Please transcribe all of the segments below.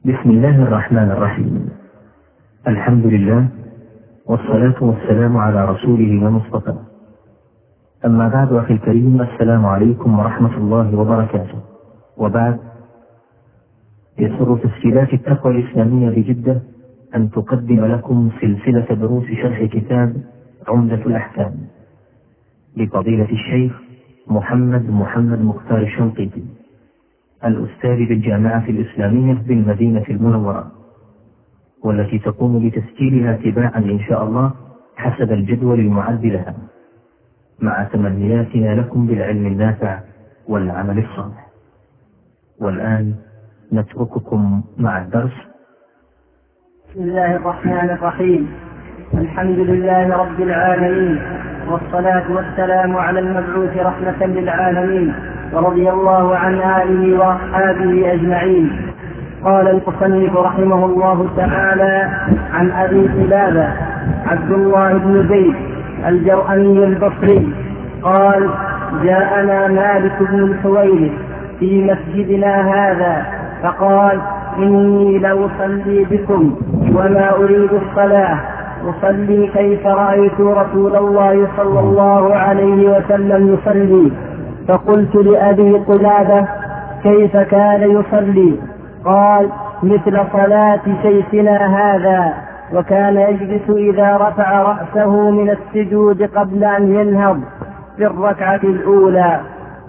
بسم الله الرحمن الرحيم. الحمد لله والصلاة والسلام على رسوله ومصطفى. أما بعد، أخي الكريم، السلام عليكم ورحمة الله وبركاته. وبعد، يسر تسجيلات التقوى الإسلامية بجدة أن تقدم لكم سلسلة دروس شرح كتاب عمدة الأحكام لفضيلة الشيخ محمد مختار الشنقيطي، الأستاذ بالجامعة الإسلامية بالمدينة المنورة، والتي تقوم بتسجيلها تباعا إن شاء الله حسب الجدول المعد لها، مع تمنياتنا لكم بالعلم النافع والعمل الصالح. والآن نترككم مع الدرس. بسم الله الرحمن الرحيم. الحمد لله رب العالمين، والصلاة والسلام على المبعوث رحمة للعالمين، ورضي الله عن آله وأصحابه أجمعين. قال المصنف رحمه الله تعالى: عن أبي قلابة عبد الله بن زيد الجرأمي البصري قال: جاءنا مالك بن الحويرث في مسجدنا هذا فقال: إني لأصلي بكم وما أريد الصلاة، أصلي كيف رأيت رسول الله صلى الله عليه وسلم يصلي. فقلت لأبي قلابة: كيف كان يصلي؟ قال: مثل صلاة شيخنا هذا، وكان يجلس إذا رفع رأسه من السجود قبل أن ينهض في الركعة الأولى.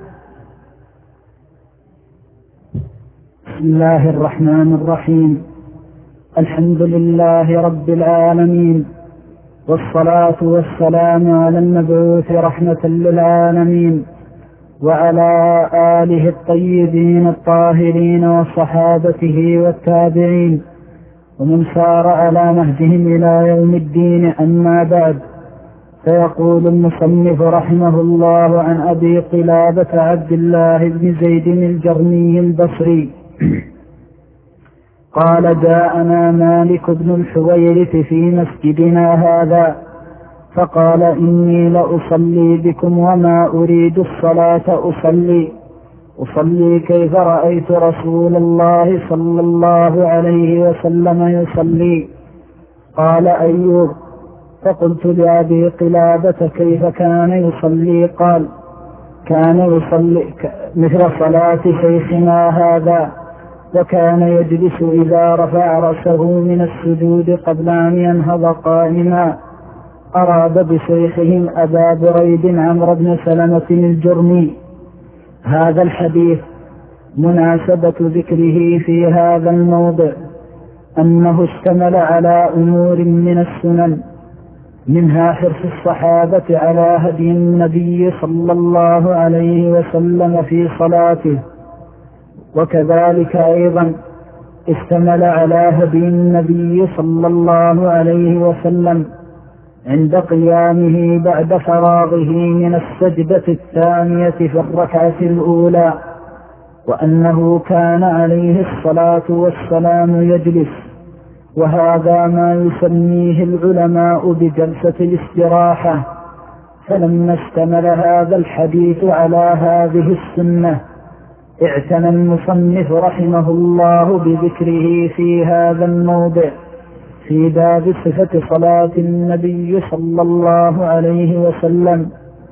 بسم الله الرحمن الرحيم. الحمد لله رب العالمين، والصلاة والسلام على المبعوث رحمة للعالمين، وعلى آله الطيبين الطاهرين وصحابته والتابعين ومن سار على نهجهم إلى يوم الدين. أما بعد، فيقول المصنف رحمه الله عن أبي قلابة عبد الله بن زيد الجرمي البصري قال: جاءنا مالك بن الحويرث في مسجدنا هذا فقال: إني لأصلي بكم وما أريد الصلاة، أصلي كيف رأيت رسول الله صلى الله عليه وسلم يصلي. قال أيوب: فقلت لأبي قلابة: كيف كان يصلي؟ قال: كان يصلي مثل صلاة شيخنا هذا، وكان يجلس إذا رفع رأسه من السجود قبل أن ينهض قائما. أراد بشيخهم أبا بريد عمرو بن سلمة الجرمي. هذا الحديث مناسبة ذكره في هذا الموضع أنه اشتمل على أمور من السنن، منها حرص الصحابة على هدي النبي صلى الله عليه وسلم في صلاته، وكذلك أيضا اشتمل على هدي النبي صلى الله عليه وسلم عند قيامه بعد فراغه من السجدة الثانية في الركعة الأولى، وأنه كان عليه الصلاة والسلام يجلس، وهذا ما يسميه العلماء بجلسة الاستراحة. فلما اشتمل هذا الحديث على هذه السنة، اعتنى المصنف رحمه الله بذكره في هذا الموضع في باب صفة صلاة النبي صلى الله عليه وسلم.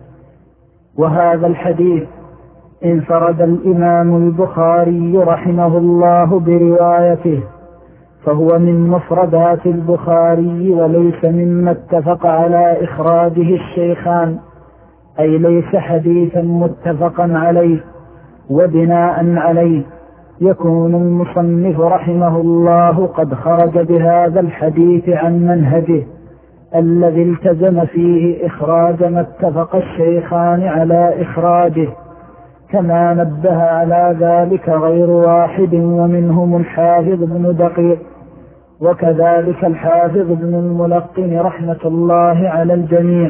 وهذا الحديث انفرد الإمام البخاري رحمه الله بروايته، فهو من مفردات البخاري وليس مما اتفق على إخراجه الشيخان، أي ليس حديثا متفقا عليه. وبناء عليه يكون المصنف رحمه الله قد خرج بهذا الحديث عن منهجه الذي التزم فيه إخراج ما اتفق الشيخان على إخراجه، كما نبه على ذلك غير واحد، ومنهم الحافظ بن دقيق، وكذلك الحافظ بن الملقن رحمة الله على الجميع.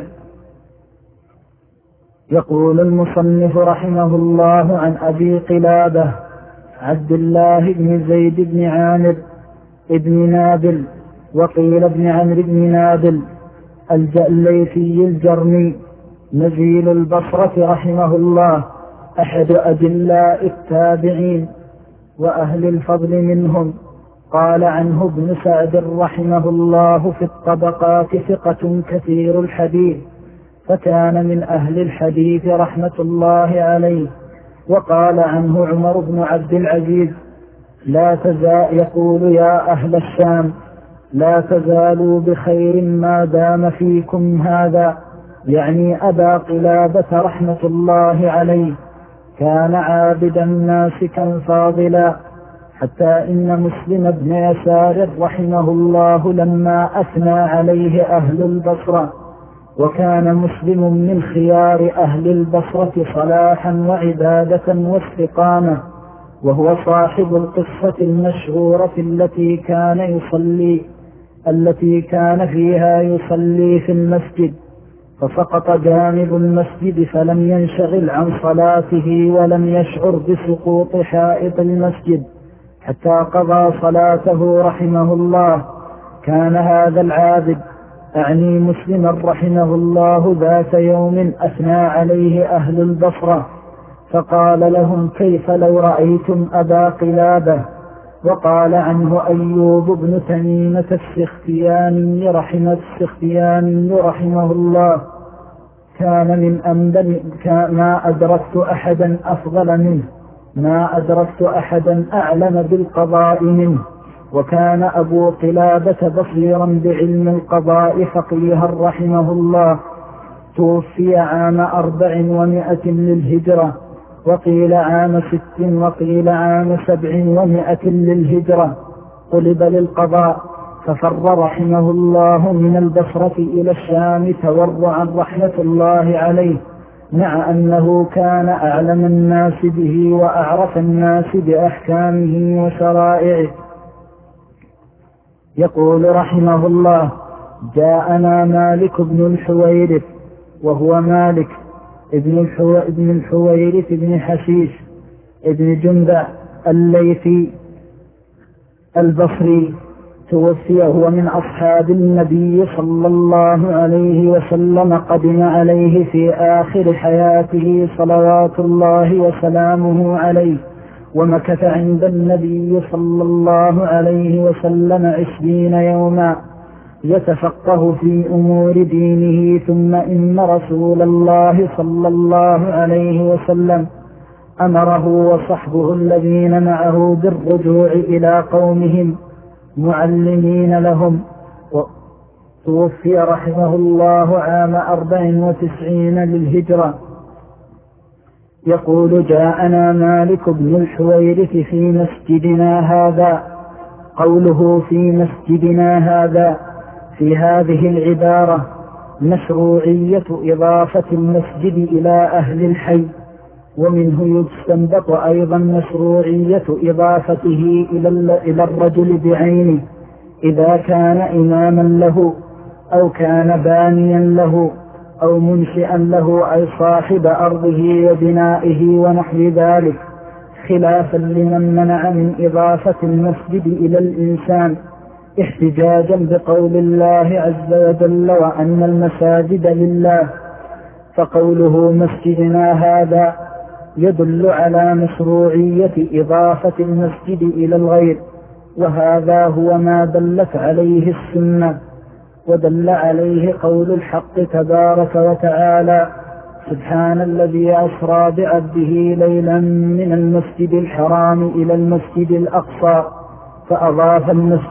يقول المصنف رحمه الله عن أبي قلابة عبد الله بن زيد بن عامر بن نابل، وقيل ابن عمرو بن نابل الليثي الجرمي نزيل البصرة رحمه الله، أحد أجلاء التابعين وأهل الفضل منهم، قال عنه ابن سعد رحمه الله في الطبقات ثقة كثير الحديث، فكان من أهل الحديث رحمة الله عليه. وقال عنه عمر بن عبد العزيز يقول يا أهل الشام لا تزالوا بخير ما دام فيكم هذا، يعني أبا قلابة رحمة الله عليه، كان عابدا ناسكا فاضلا، حتى إن مسلم بن يسار رحمه الله لما أثنى عليه أهل البصرة، وكان مسلم من خيار أهل البصرة صلاحا وعبادة واستقامة، وهو صاحب القصة المشهورة التي كان فيها يصلي في المسجد، فسقط جانب المسجد فلم ينشغل عن صلاته ولم يشعر بسقوط حائط المسجد حتى قضى صلاته رحمه الله. كان هذا العابد أعني مسلما رحمه الله ذات يوم أثنى عليه أهل البصرة، فقال لهم كيف لو رأيتم أبا قلابة. وقال عنه أيوب بن تميمة السختياني رحمه الله كان من أمدن ما أدركت أحدا أفضل منه، ما أدركت أحدا أعلم بالقضاء منه. وكان أبو قلابة بصيرا بعلم القضاء فقيها رحمه الله، توفي عام 400 للهجرة، وقيل عام 6 وقيل عام 700 للهجرة، قلب للقضاء، ففر رحمه الله من البصرة إلى الشام تورعا رحمة الله عليه، مع أنه كان أعلم الناس به وأعرف الناس بأحكامه وشرائعه. يقول رحمه الله جاءنا مالك بن الحويرث، وهو مالك ابن الحويرث بن حشيش ابن جندع الليثي البصري، توفي هو من أصحاب النبي صلى الله عليه وسلم، قدم عليه في آخر حياته صلوات الله وسلامه عليه، ومكث عند النبي صلى الله عليه وسلم 20 يوما يتفقه في أمور دينه. ثم إن رسول الله صلى الله عليه وسلم أمره وصحبه الذين معه بالرجوع إلى قومهم معلمين لهم. توفي رحمه الله عام 94 للهجرة. يقول جاءنا مالك بن الحويرث في مسجدنا هذا. قوله في مسجدنا هذا في هذه العبارة مشروعية إضافة المسجد إلى أهل الحي، ومنه يستنبط أيضا مشروعية إضافته إلى الرجل بعينه إذا كان إماما له أو كان بانيا له أو منشئا له، أي صاحب أرضه وبنائه ونحو ذلك، خلافا لمن منع من إضافة المسجد إلى الإنسان احتجاجا بقول الله عز وجل وأن المساجد لله. فقوله مسجدنا هذا يدل على مشروعية إضافة المسجد إلى الغير، وهذا هو ما دلت عليه السنة، ودل عليه قول الحق تبارك وتعالى سبحان الذي أسرى بعبده ليلا من المسجد الحرام إلى المسجد الأقصى، فأضاف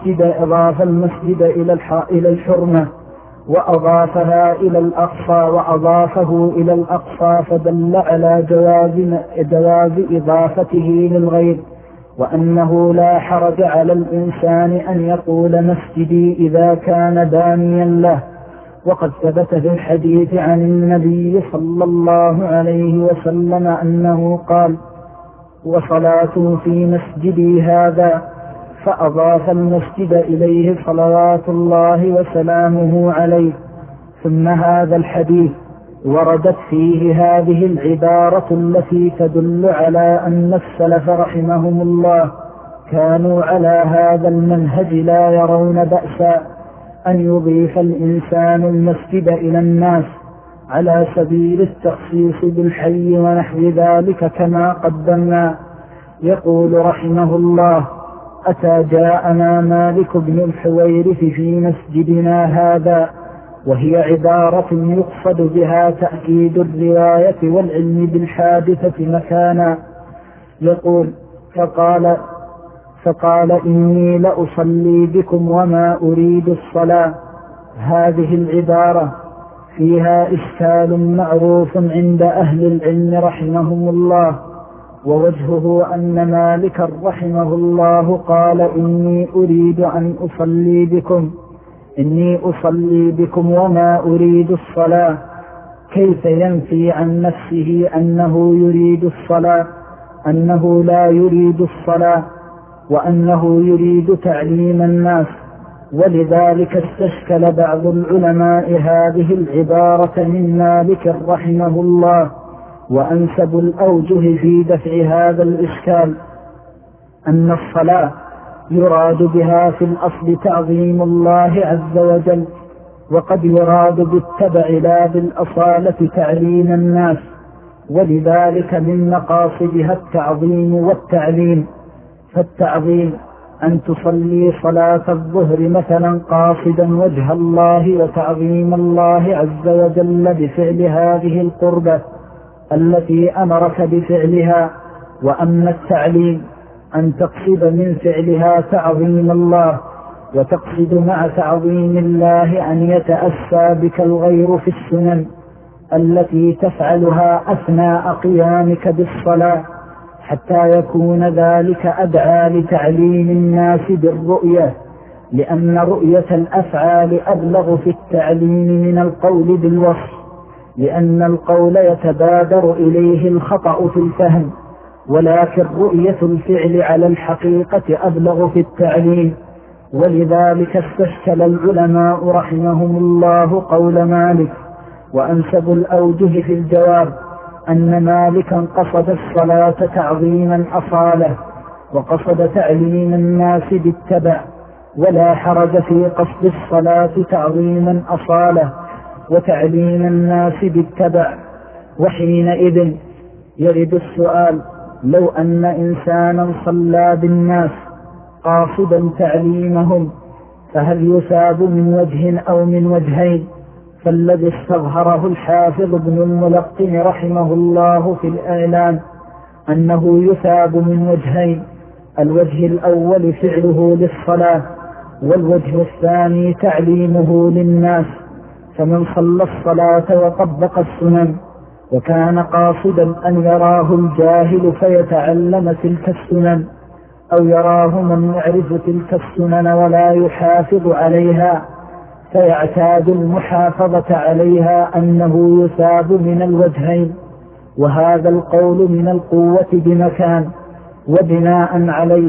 المسجد إلى الحرمة، وأضافها إلى الأقصى وأضافه إلى الأقصى، فدل على جواز إضافته للغير، وأنه لا حرج على الإنسان أن يقول مسجدي إذا كان دانيا له. وقد ثبت في الحديث عن النبي صلى الله عليه وسلم أنه قال وصلاة في مسجدي هذا، فأضاف المسجد إليه صلوات الله وسلامه عليه. ثم هذا الحديث وردت فيه هذه العبارة التي تدل على أن السلف رحمهم الله كانوا على هذا المنهج، لا يرون بأسا أن يضيف الإنسان المسجد إلى الناس على سبيل التخصيص بالحي ونحو ذلك كما قدمنا. يقول رحمه الله أتى جاءنا مالك بن الحويرث في مسجدنا هذا، وهي عبارة يقصد بها تأكيد الرواية والعلم بالحادثة مكانا. يقول فقال إني لأصلي بكم وما أريد الصلاة. هذه العبارة فيها إشكال معروف عند أهل العلم رحمهم الله، ووجهه أن مالكا رحمه الله قال إني أريد أن أصلي بكم وما أريد الصلاة، كيف ينفي عن نفسه أنه يريد الصلاة، أنه لا يريد الصلاة وأنه يريد تعليم الناس؟ ولذلك استشكل بعض العلماء هذه العبارة من مالك رحمه الله. وأنسب الأوجه في دفع هذا الإشكال أن الصلاة يراد بها في الأصل تعظيم الله عز وجل، وقد يراد بالتبع لا بالأصالة تعليم الناس، ولذلك من مقاصدها التعظيم والتعليم. فالتعظيم أن تصلي صلاة الظهر مثلا قاصدا وجه الله وتعظيم الله عز وجل بفعل هذه القربة التي أمرك بفعلها. وأما التعليم أن تقصد من فعلها تعظيم الله، وتقصد مع تعظيم الله أن يتأسى بك الغير في السنن التي تفعلها أثناء قيامك بالصلاة، حتى يكون ذلك أدعى لتعليم الناس بالرؤية، لأن رؤية الأفعال أبلغ في التعليم من القول بالوصف، لأن القول يتبادر إليه الخطأ في الفهم، ولكن رؤية الفعل على الحقيقة أبلغ في التعليم. ولذلك استشكل العلماء رحمهم الله قول مالك. وأنسب الأوجه في الجواب أن مالكا قصد الصلاة تعظيما أصاله، وقصد تعليم الناس بالتبع، ولا حرج في قصد الصلاة تعظيما أصاله وتعليم الناس بالتبع. وحينئذ يرد السؤال: لو أن إنسانا صلى بالناس قاصدا تعليمهم فهل يثاب من وجه أو من وجهين؟ فالذي استظهره الحافظ ابن الملقن رحمه الله في الإعلان أنه يثاب من وجهين: الوجه الأول فعله للصلاة، والوجه الثاني تعليمه للناس. فمن صلى الصلاة وطبق السنن وكان قاصدا أن يراه الجاهل فيتعلم تلك السنن، أو يراه من يعرف تلك السنن ولا يحافظ عليها فيعتاد المحافظة عليها، أنه يثاب من الوجهين. وهذا القول من القوة بمكان. وبناء عليه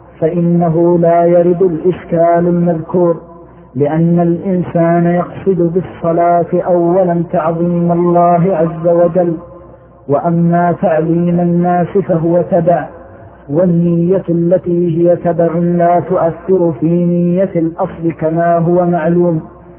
فإنه لا يرد الإشكال المذكور، لأن الإنسان يقصد بالصلاة أولا تعظيم الله عز وجل، وأما تعليم الناس فهو تبع، والنية التي هي تبع لا تؤثر في نية الأصل كما هو معلوم.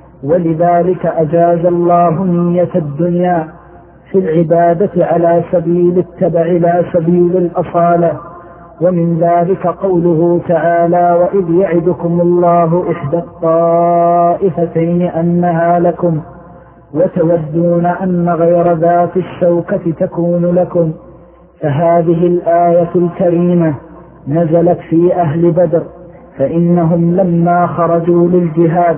ولذلك أجاز الله نية الدنيا في العبادة على سبيل التبع لا سبيل الأصالة. ومن ذلك قوله تعالى: وإذ يعدكم الله إحدى الطائفتين أنها لكم وتودون أن غير ذات الشوكة تكون لكم. فهذه الآية الكريمة نزلت في أهل بدر، فإنهم لما خرجوا للجهاد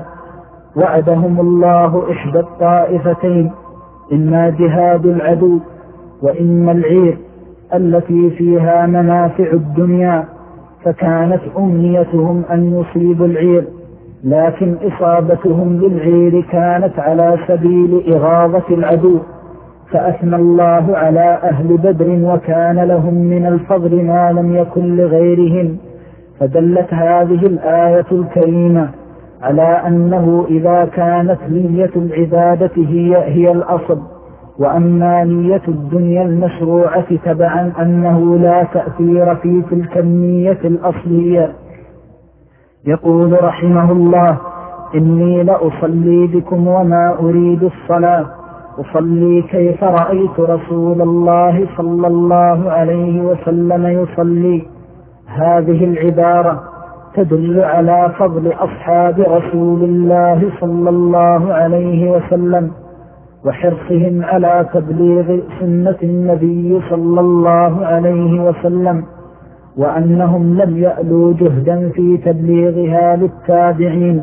وعدهم الله إحدى الطائفتين، إما جهاد العدو وإما العير التي فيها منافع الدنيا، فكانت أمنيتهم أن يصيبوا العير، لكن إصابتهم للعير كانت على سبيل إغاظة العدو، فأثنى الله على أهل بدر وكان لهم من الفضل ما لم يكن لغيرهم. فدلت هذه الآية الكريمة على أنه إذا كانت نية العبادة هي الأصل، وأما نية الدنيا المشروعة تبعا أنه لا تأثير في تلك النية الأصلية. يقول رحمه الله: إني لأصلي بكم وما أريد الصلاة، أصلي كيف رأيت رسول الله صلى الله عليه وسلم يصلي. هذه العبارة تدل على فضل أصحاب رسول الله صلى الله عليه وسلم وحرصهم على تبليغ سنة النبي صلى الله عليه وسلم، وأنهم لم يألوا جهدا في تبليغها للتابعين،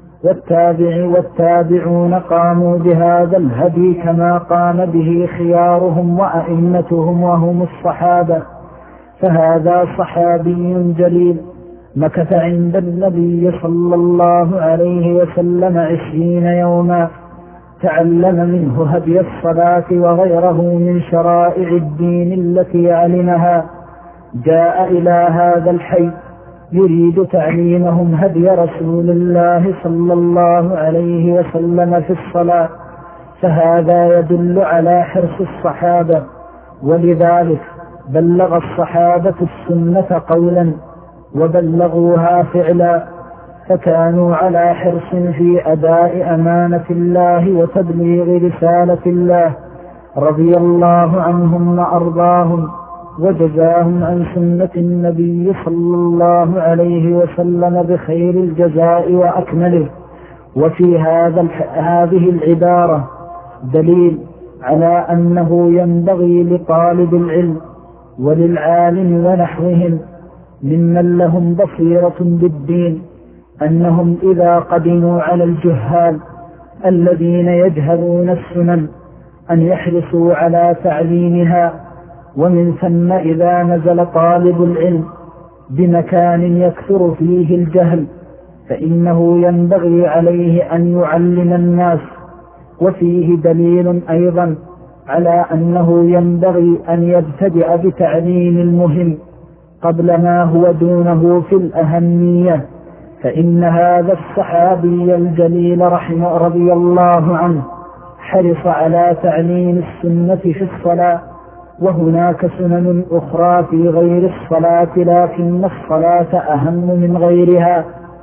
والتابعون قاموا بهذا الهدي كما قام به خيارهم وأئمتهم وهم الصحابة. فهذا صحابي جليل مكث عند النبي صلى الله عليه وسلم 20 يوما، تعلم منه هدي الصلاة وغيره من شرائع الدين التي علمها. جاء إلى هذا الحي يريد تعليمهم هدي رسول الله صلى الله عليه وسلم في الصلاة، فهذا يدل على حرص الصحابة، ولذلك بلغ الصحابة السنة قولا وبلغوها فعلا، فكانوا على حرص في أداء أمانة الله وتبليغ رسالة الله، رضي الله عنهم وأرضاهم وجزاهم عن سنة النبي صلى الله عليه وسلم بخير الجزاء وأكمله. وفي هذه العبارة دليل على أنه ينبغي لطالب العلم وللعالم ونحوهم ممن لهم بصيرة بالدين أنهم إذا قدموا على الجهال الذين يجهلون السنن أن يحرصوا على تعليمها. ومن ثم إذا نزل طالب العلم بمكان يكثر فيه الجهل فإنه ينبغي عليه أن يعلم الناس. وفيه دليل أيضا على أنه ينبغي أن يبتدئ بتعليم المهم قبل ما هو دونه في الأهمية، فإن هذا الصحابي الجليل رضي الله عنه حرص على تعليم السنة في الصلاة، وهناك سنن أخرى في غير الصلاة لكن الصلاة أهم من غيرها.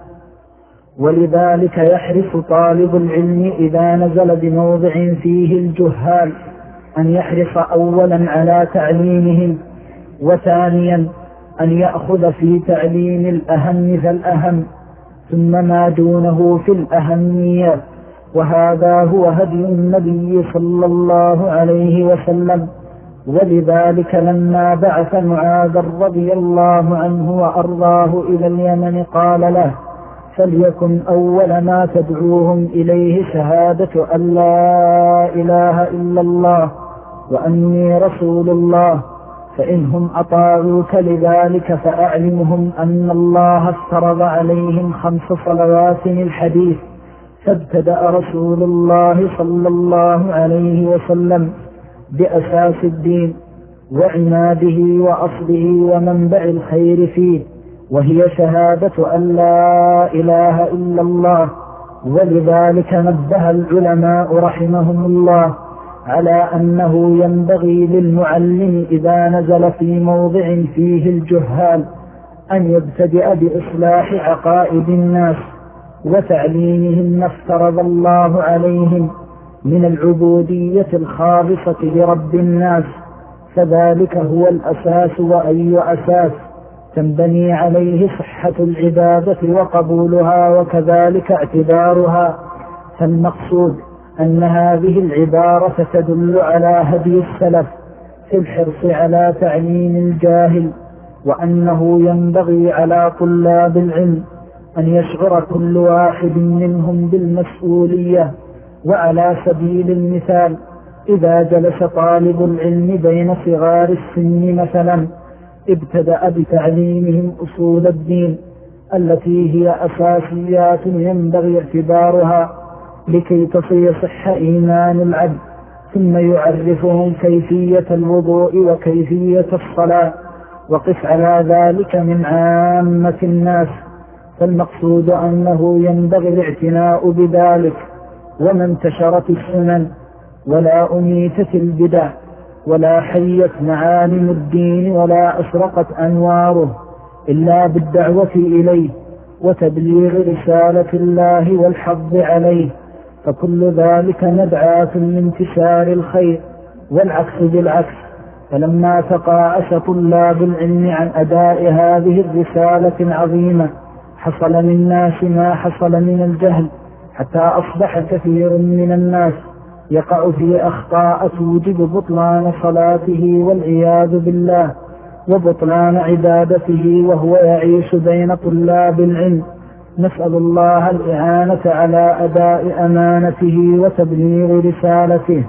ولذلك يحرص طالب العلم إذا نزل بموضع فيه الجهال أن يحرص أولا على تعليمهم، وثانيا أن يأخذ في تعليم الأهم فالأهم ثم ما دونه في الأهمية. وهذا هو هدي النبي صلى الله عليه وسلم. ولذلك لما بعث معاذ رضي الله عنه وأرضاه إلى اليمن قال له فليكن أول ما تدعوهم إليه شهادة أن لا إله إلا الله وأني رسول الله، فإنهم أطاعوك لذلك فأعلمهم أن الله افترض عليهم 5 صلوات الحديث. فابتدأ رسول الله صلى الله عليه وسلم بأساس الدين وعناده وأصله ومنبع الخير فيه، وهي شهادة أن لا إله إلا الله. ولذلك نبه العلماء رحمهم الله على أنه ينبغي للمعلم إذا نزل في موضع فيه الجهال أن يبتدئ بإصلاح عقائد الناس وتعليمهم ما افترض الله عليهم من العبودية الخالصة لرب الناس، فذلك هو الأساس. وأي أساس تنبني عليه صحة العبادة وقبولها وكذلك اعتبارها. فالمقصود أن هذه العبارة تدل على هدي السلف في الحرص على تعليم الجاهل، وأنه ينبغي على طلاب العلم أن يشعر كل واحد منهم بالمسؤولية. وعلى سبيل المثال إذا جلس طالب العلم بين صغار السن مثلا ابتدأ بتعليمهم أصول الدين التي هي أساسيات ينبغي اعتبارها لكي تصح إيمان العبد، ثم يعرفهم كيفية الوضوء وكيفية الصلاة، وقف على ذلك من عامة الناس. فالمقصود أنه ينبغي الاعتناء بذلك. وما انتشرت السنن ولا أميتت البدع ولا حيت معالم الدين ولا أشرقت أنواره إلا بالدعوة إليه وتبليغ رسالة الله والحظ عليه، فكل ذلك مدعاة لانتشار الخير، والعكس بالعكس. فلما تقاعس طلاب العلم عن أداء هذه الرسالة العظيمة حصل للناس ما حصل من الجهل، حتى أصبح كثير من الناس يقع في أخطاء توجب بطلان صلاته والعياذ بالله وبطلان عبادته، وهو يعيش بين طلاب العلم. نسأل الله الإعانة على أداء أمانته وتبليغ رسالته.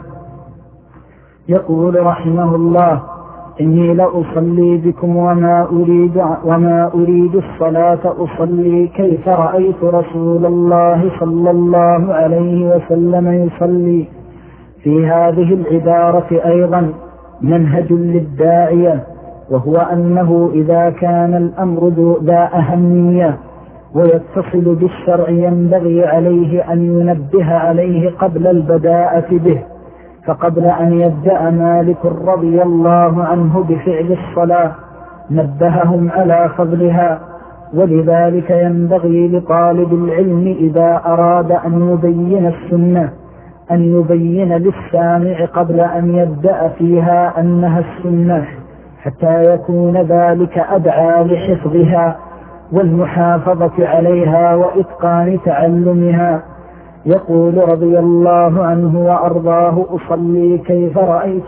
يقول رحمه الله: إني لأصلي بكم وما أريد الصلاة أصلي كيف رأيت رسول الله صلى الله عليه وسلم يصلي. في هذه العبارة أيضا منهج للداعية، وهو أنه إذا كان الأمر ذا أهمية ويتصل بالشرع ينبغي عليه أن ينبه عليه قبل البداءة به. فقبل أن يبدأ مالك رضي الله عنه بفعل الصلاة نبههم على فضلها، ولذلك ينبغي لطالب العلم إذا أراد أن يبين السنة أن يبين للسامع قبل أن يبدأ فيها أنها السنة، حتى يكون ذلك أدعى لحفظها والمحافظة عليها وإتقان تعلمها. يقول رضي الله عنه وأرضاه: أصلي كيف رأيت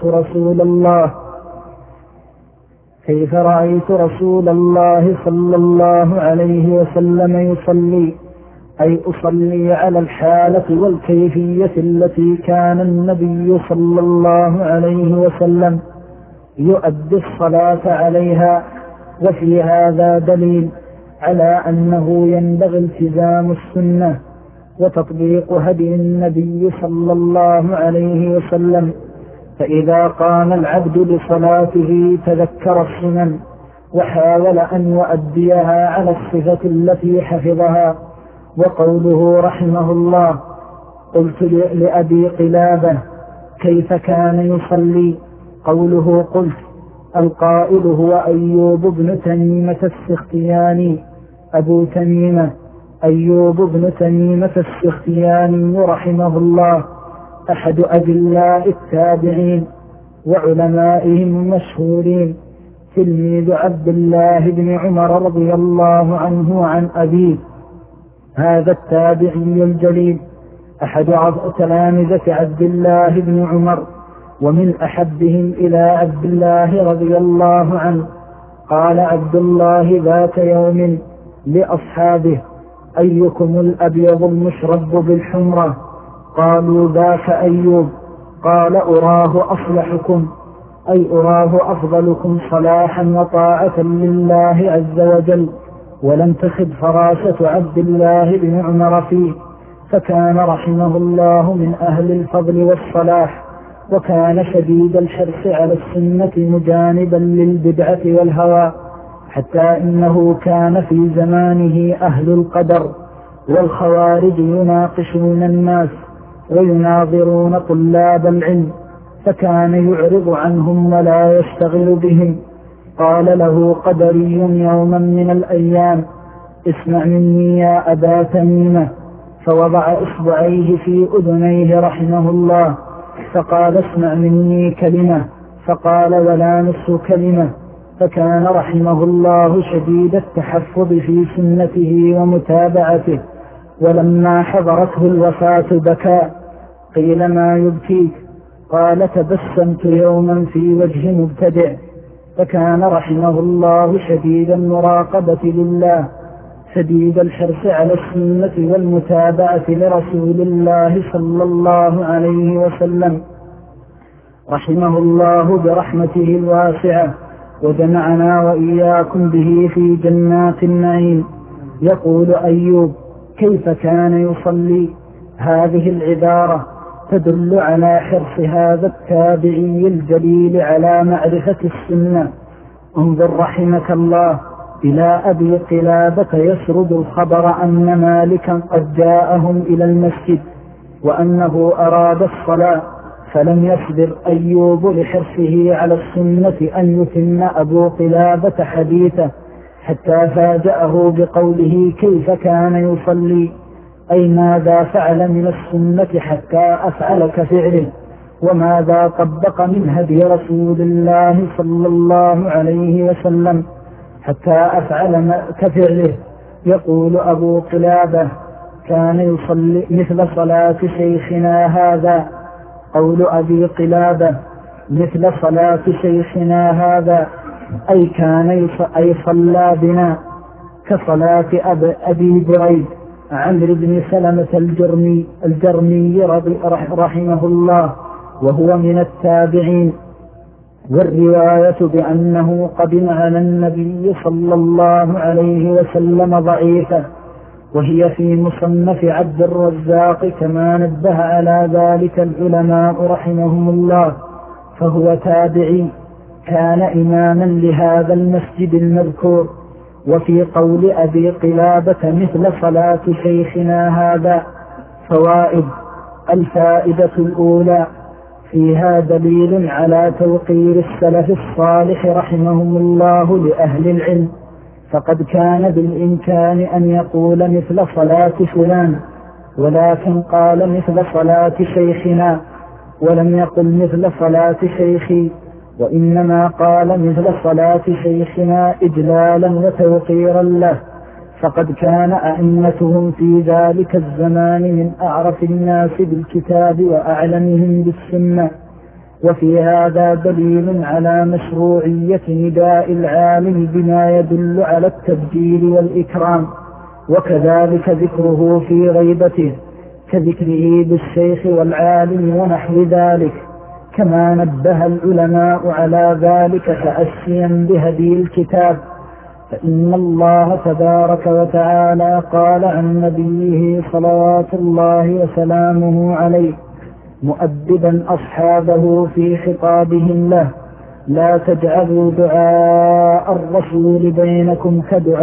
رسول الله صلى الله عليه وسلم يصلي، أي أصلي على الحالة والكيفية التي كان النبي صلى الله عليه وسلم يؤدي الصلاة عليها. وفي هذا دليل على أنه ينبغي التزام السنة وتطبيق هدي النبي صلى الله عليه وسلم. فإذا قام العبد لصلاته تذكر السنن وحاول أن يؤديها على الصفة التي حفظها. وقوله رحمه الله: قلت لأبي قلابة كيف كان يصلي؟ قوله قلت القائل هو أيوب بن تميمة السختياني أبو تميمة أيوب بن تميمة السختياني رحمه الله، أحد أجلاء التابعين وعلمائهم المشهورين، تلميذ عبد الله بن عمر رضي الله عنه عن أبيه. هذا التابعي الجليل أحد تلامذة عبد الله بن عمر، ومن أحبهم إلى عبد الله رضي الله عنه. قال عبد الله ذات يوم لأصحابه: أيكم الأبيض المشرب بالحمرة؟ قالوا: ذاك أيوب. قال: أراه أصلحكم، أي أراه أفضلكم صلاحا وطاعة لله عز وجل. ولم تخد فراسة عبد الله بن عمر فيه، فكان رحمه الله من أهل الفضل والصلاح، وكان شديد الحرص على السنة مجانبا للبدعة والهوى، حتى إنه كان في زمانه أهل القدر والخوارج يناقشون الناس ويناظرون طلاب العلم، فكان يعرض عنهم ولا يشتغل بهم. قال له قدري يوما من الأيام: اسمع مني يا أبا تميمة. فوضع إصبعيه في أذنيه رحمه الله، فقال: اسمع مني كلمة. فقال: ولا نصف كلمة. فكان رحمه الله شديد التحفظ في سنته ومتابعته. ولما حضرته الوفاة بكى. قيل: ما يبكيك؟ قال: تبسمت يوما في وجه مبتدع. فكان رحمه الله شديد المراقبة لله، شديد الحرص على السنة والمتابعة لرسول الله صلى الله عليه وسلم، رحمه الله برحمته الواسعة، وجمعنا وإياكم به في جنات النعيم. يقول أيوب: كيف كان يصلي؟ هذه العبارة تدل على حرص هذا التابعي الجليل على معرفة السنة. انظر رحمك الله إلى أبي قلابة يسرد الخبر أن مالكا قد جاءهم إلى المسجد وأنه أراد الصلاة، فلم يصبر أيوب لحرصه على السنة أن يتم أبو قلابة حديثه، حتى فاجأه بقوله: كيف كان يصلي؟ أي ماذا فعل من السنة حتى أفعل كفعله، وماذا طبق من هدي رسول الله صلى الله عليه وسلم حتى أفعل كفعله. يقول أبو قلابة: كان يصلي مثل صلاة شيخنا هذا. قول أبي قلابة: مثل صلاة شيخنا هذا، أي صلى بنا كصلاة أبي بريد عمرو بن سلمة الجرمي رحمه الله، وهو من التابعين. والرواية بأنه قدم على النبي صلى الله عليه وسلم ضعيفة، وهي في مصنف عبد الرزاق كما نبه على ذلك العلماء رحمهم الله. فهو تابعي كان إماما لهذا المسجد المذكور. وفي قول أبي قلابة مثل صلاة شيخنا هذا فوائد: الفائدة الأولى: فيها دليل على توقير السلف الصالح رحمهم الله لأهل العلم، فقد كان بالإمكان أن يقول مثل صلاة فلان، ولكن قال مثل صلاة شيخنا، ولم يقل مثل صلاة شيخي، وإنما قال مثل صلاة شيخنا إجلالا وتوقيرا له، فقد كان أئمتهم في ذلك الزمان من أعرف الناس بالكتاب وأعلمهم بالسنة. وفي هذا دليل على مشروعية نداء العالم بما يدل على التبجيل والإكرام، وكذلك ذكره في غيبته كذكره بالشيخ والعالم ونحو ذلك، كما نبه العلماء على ذلك تأسيا بهدي الكتاب. فإن الله تبارك وتعالى قال عن نبيه صلوات الله وسلامه عليه مؤدبا أصحابه في خطابهم له: لا تجعلوا دعاء الرسول بينكم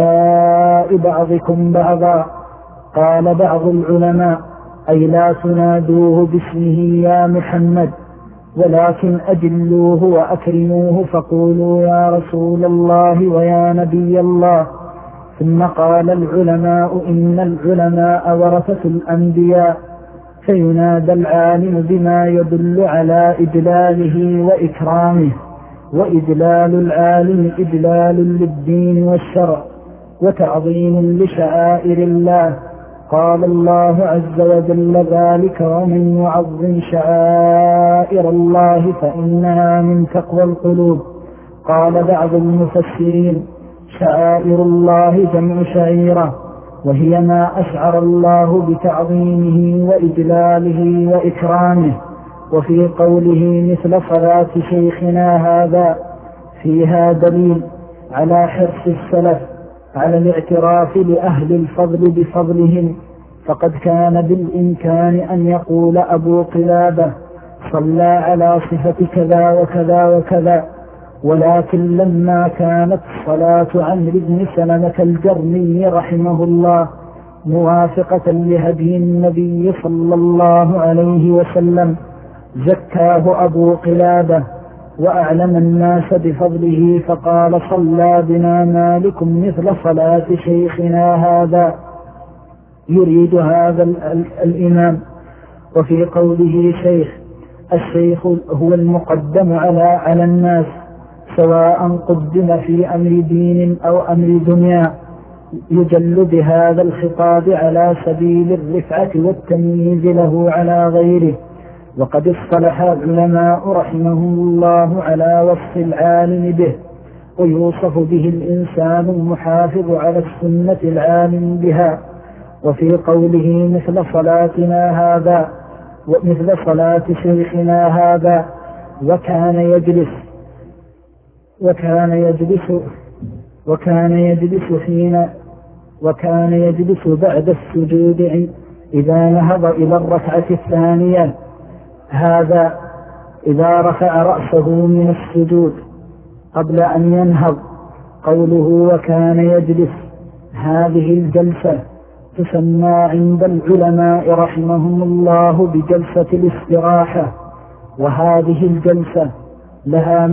كدعاء بعضكم بعضا. قال بعض العلماء: أي لا تنادوه باسمه يا محمد، ولكن أجلوه وأكرموه فقولوا يا رسول الله ويا نبي الله. ثم قال العلماء: إن العلماء ورثة الأنبياء، فينادى العالم بما يدل على إجلاله وإكرامه، وإجلال العالم إجلال للدين والشرع وتعظيم لشعائر الله. قال الله عز وجل: ذلك ومن يعظم شعائر الله فإنها من تقوى القلوب. قال بعض المفسرين: شعائر الله جمع شعيرة، وهي ما أشعر الله بتعظيمه وإجلاله وإكرامه. وفي قوله مثل صلاة شيخنا هذا فيها دليل على حرص السلف على الاعتراف لأهل الفضل بفضلهم، فقد كان بالإمكان أن يقول أبو قلابة: صلى على صفة كذا وكذا وكذا، ولكن لما كانت صلاة عمرو بن سلمة الجرمي رحمه الله موافقة لهدي النبي صلى الله عليه وسلم زكاه أبو قلابة وأعلم الناس بفضله، فقال: صلى بنا مالك مثل صلاة شيخنا هذا، يريد هذا الإمام. وفي قوله شيخ: الشيخ هو المقدم على الناس، سواء قدم في أمر دين أو أمر دنيا، يجل بهذا الخطاب على سبيل الرفعة والتمييز له على غيره. وقد اصطلح العلماء رحمهم الله على وصف العالم به، ويوصف به الإنسان المحافظ على السنة العالم بها. وفي قوله مثل صلاتنا هذا ومثل صلاة شيخنا هذا وكان يجلس بعد السجود إذا نهض إلى الركعة الثانية، هذا إذا رفع رأسه من السجود قبل أن ينهض. قوله وكان يجلس، هذه الجلسة تسمى عند العلماء رحمهم الله بجلسة الاستراحة، وهذه الجلسة لها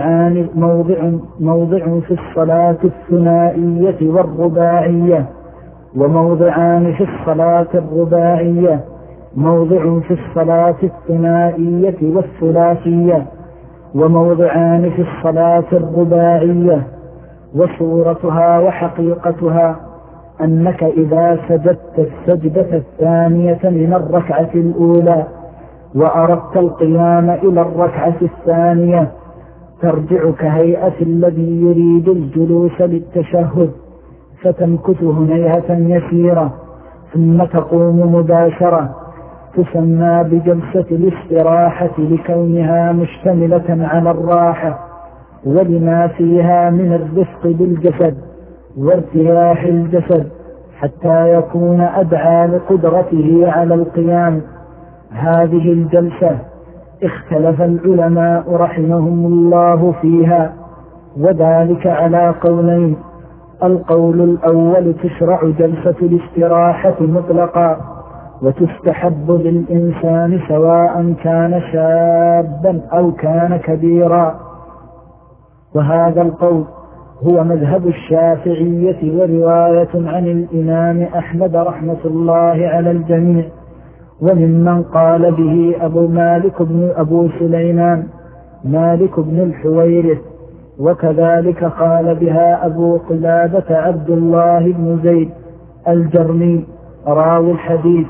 موضع في الصلاة الثنائية والرباعية، وموضعان في الصلاة الرباعية، موضع في الصلاة الثنائية والثلاثية، وموضعان في الصلاة الرباعية. وصورتها وحقيقتها أنك إذا سجدت السجدة الثانية من الركعة الأولى وأردت القيام إلى الركعة الثانية ترجع كهيئة الذي يريد الجلوس للتشهد، فتمكث هنيهة يسيرة ثم تقوم مباشرة، تسمى بجلسة الاستراحة لكونها مشتملة على الراحة ولما فيها من الرفق بالجسد وارتياح الجسد حتى يكون أدعى لقدرته على القيام. هذه الجلسة اختلف العلماء رحمهم الله فيها، وذلك على قولين. القول الأول تشرع جلسة الاستراحة مطلقا وتستحب للإنسان سواء كان شابا أو كان كبيرا، وهذا القول هو مذهب الشافعية ورواية عن الإمام أحمد رحمة الله على الجميع، وممن قال به أبو سليمان مالك بن الحويرث، وكذلك قال بها أبو قلابة عبد الله بن زيد الجرمي راوي الحديث.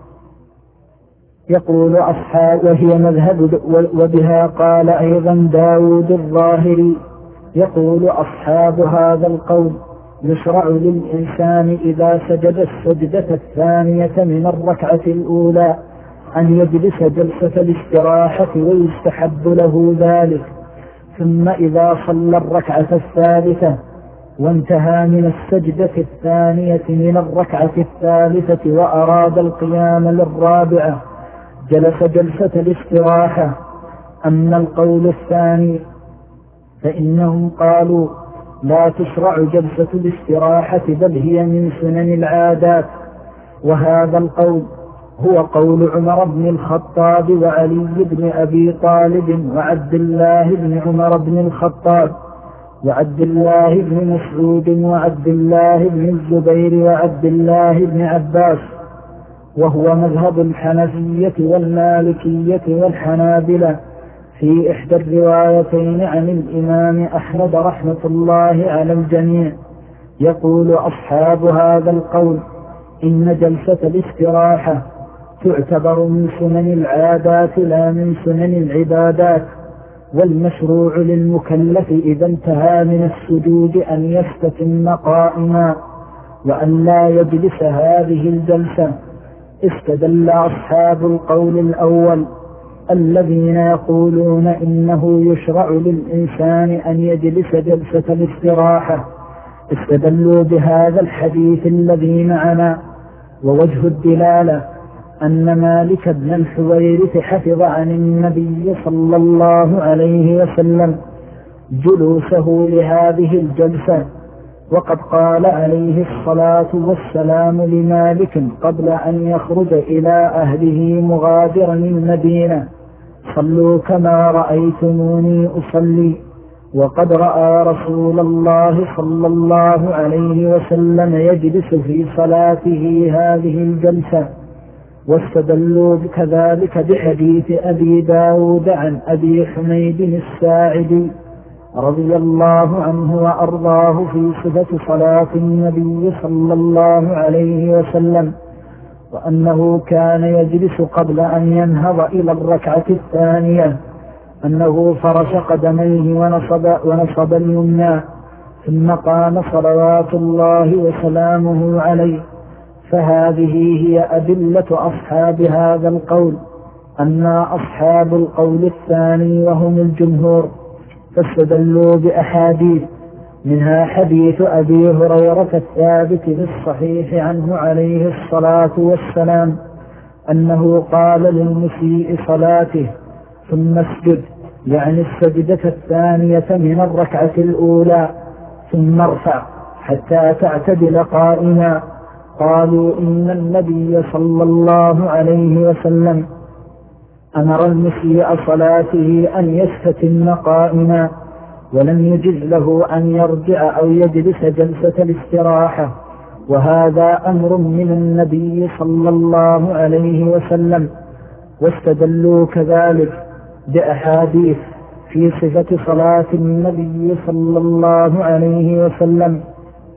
يقول أصحاب وهي مذهب، وبها قال أيضا داود الظاهري. يقول أصحاب هذا القول يشرع للإنسان إذا سجد السجدة الثانية من الركعة الأولى أن يجلس جلسة الاستراحة ويستحب له ذلك، ثم إذا صلى الركعة الثالثة وانتهى من السجدة الثانية من الركعة الثالثة وأراد القيام للرابعة جلس جلسة الاستراحة. أما القول الثاني فإنهم قالوا لا تشرع جلسة الاستراحة بل هي من سنن العادات، وهذا القول هو قول عمر بن الخطاب وعلي بن أبي طالب وعبد الله بن عمر بن الخطاب وعبد الله بن مسعود وعبد الله بن الزبير وعبد الله بن عباس، وهو مذهب الحنفية والمالكية والحنابلة في إحدى الروايتين عن الإمام أحمد رحمة الله على الجميع. يقول أصحاب هذا القول إن جلسة الاستراحة تعتبر من سنن العادات لا من سنن العبادات، والمشروع للمكلف إذا انتهى من السجود أن يستتم قائما وأن لا يجلس هذه الجلسة. استدل أصحاب القول الأول الذين يقولون إنه يشرع للإنسان أن يجلس جلسة الاستراحة، استدلوا بهذا الحديث الذي معنا. ووجه الدلالة أن مالك بن الحويرث حفظ عن النبي صلى الله عليه وسلم جلوسه لهذه الجلسة، وقد قال عليه الصلاة والسلام لمالك قبل أن يخرج إلى أهله مغادرا المدينة: صلوا كما رأيتموني أصلي. وقد رأى رسول الله صلى الله عليه وسلم يجلس في صلاته هذه الجلسة. واستدلوا كذلك بحديث أبي داود عن أبي حميد الساعدي رضي الله عنه وأرضاه في صفة صلاة النبي صلى الله عليه وسلم، وأنه كان يجلس قبل أن ينهض إلى الركعة الثانية، أنه فرش قدميه ونصب اليمنى ثم قام صلوات الله وسلامه عليه. فهذه هي أدلة أصحاب هذا القول. أما أصحاب القول الثاني وهم الجمهور فاستدلوا بأحاديث، منها حديث أبي هريرة الثابت في الصحيح عنه عليه الصلاة والسلام أنه قال للمسيء صلاته: ثم اسجد، يعني السجدة الثانية من الركعة الأولى، ثم ارفع حتى تعتدل قائما. قالوا إن النبي صلى الله عليه وسلم أمر المسيء صلاته أن يستتم قائما، ولم يجز له أن يرجع أو يجلس جلسة الاستراحة، وهذا أمر من النبي صلى الله عليه وسلم. واستدلوا كذلك بأحاديث في صفة صلاة النبي صلى الله عليه وسلم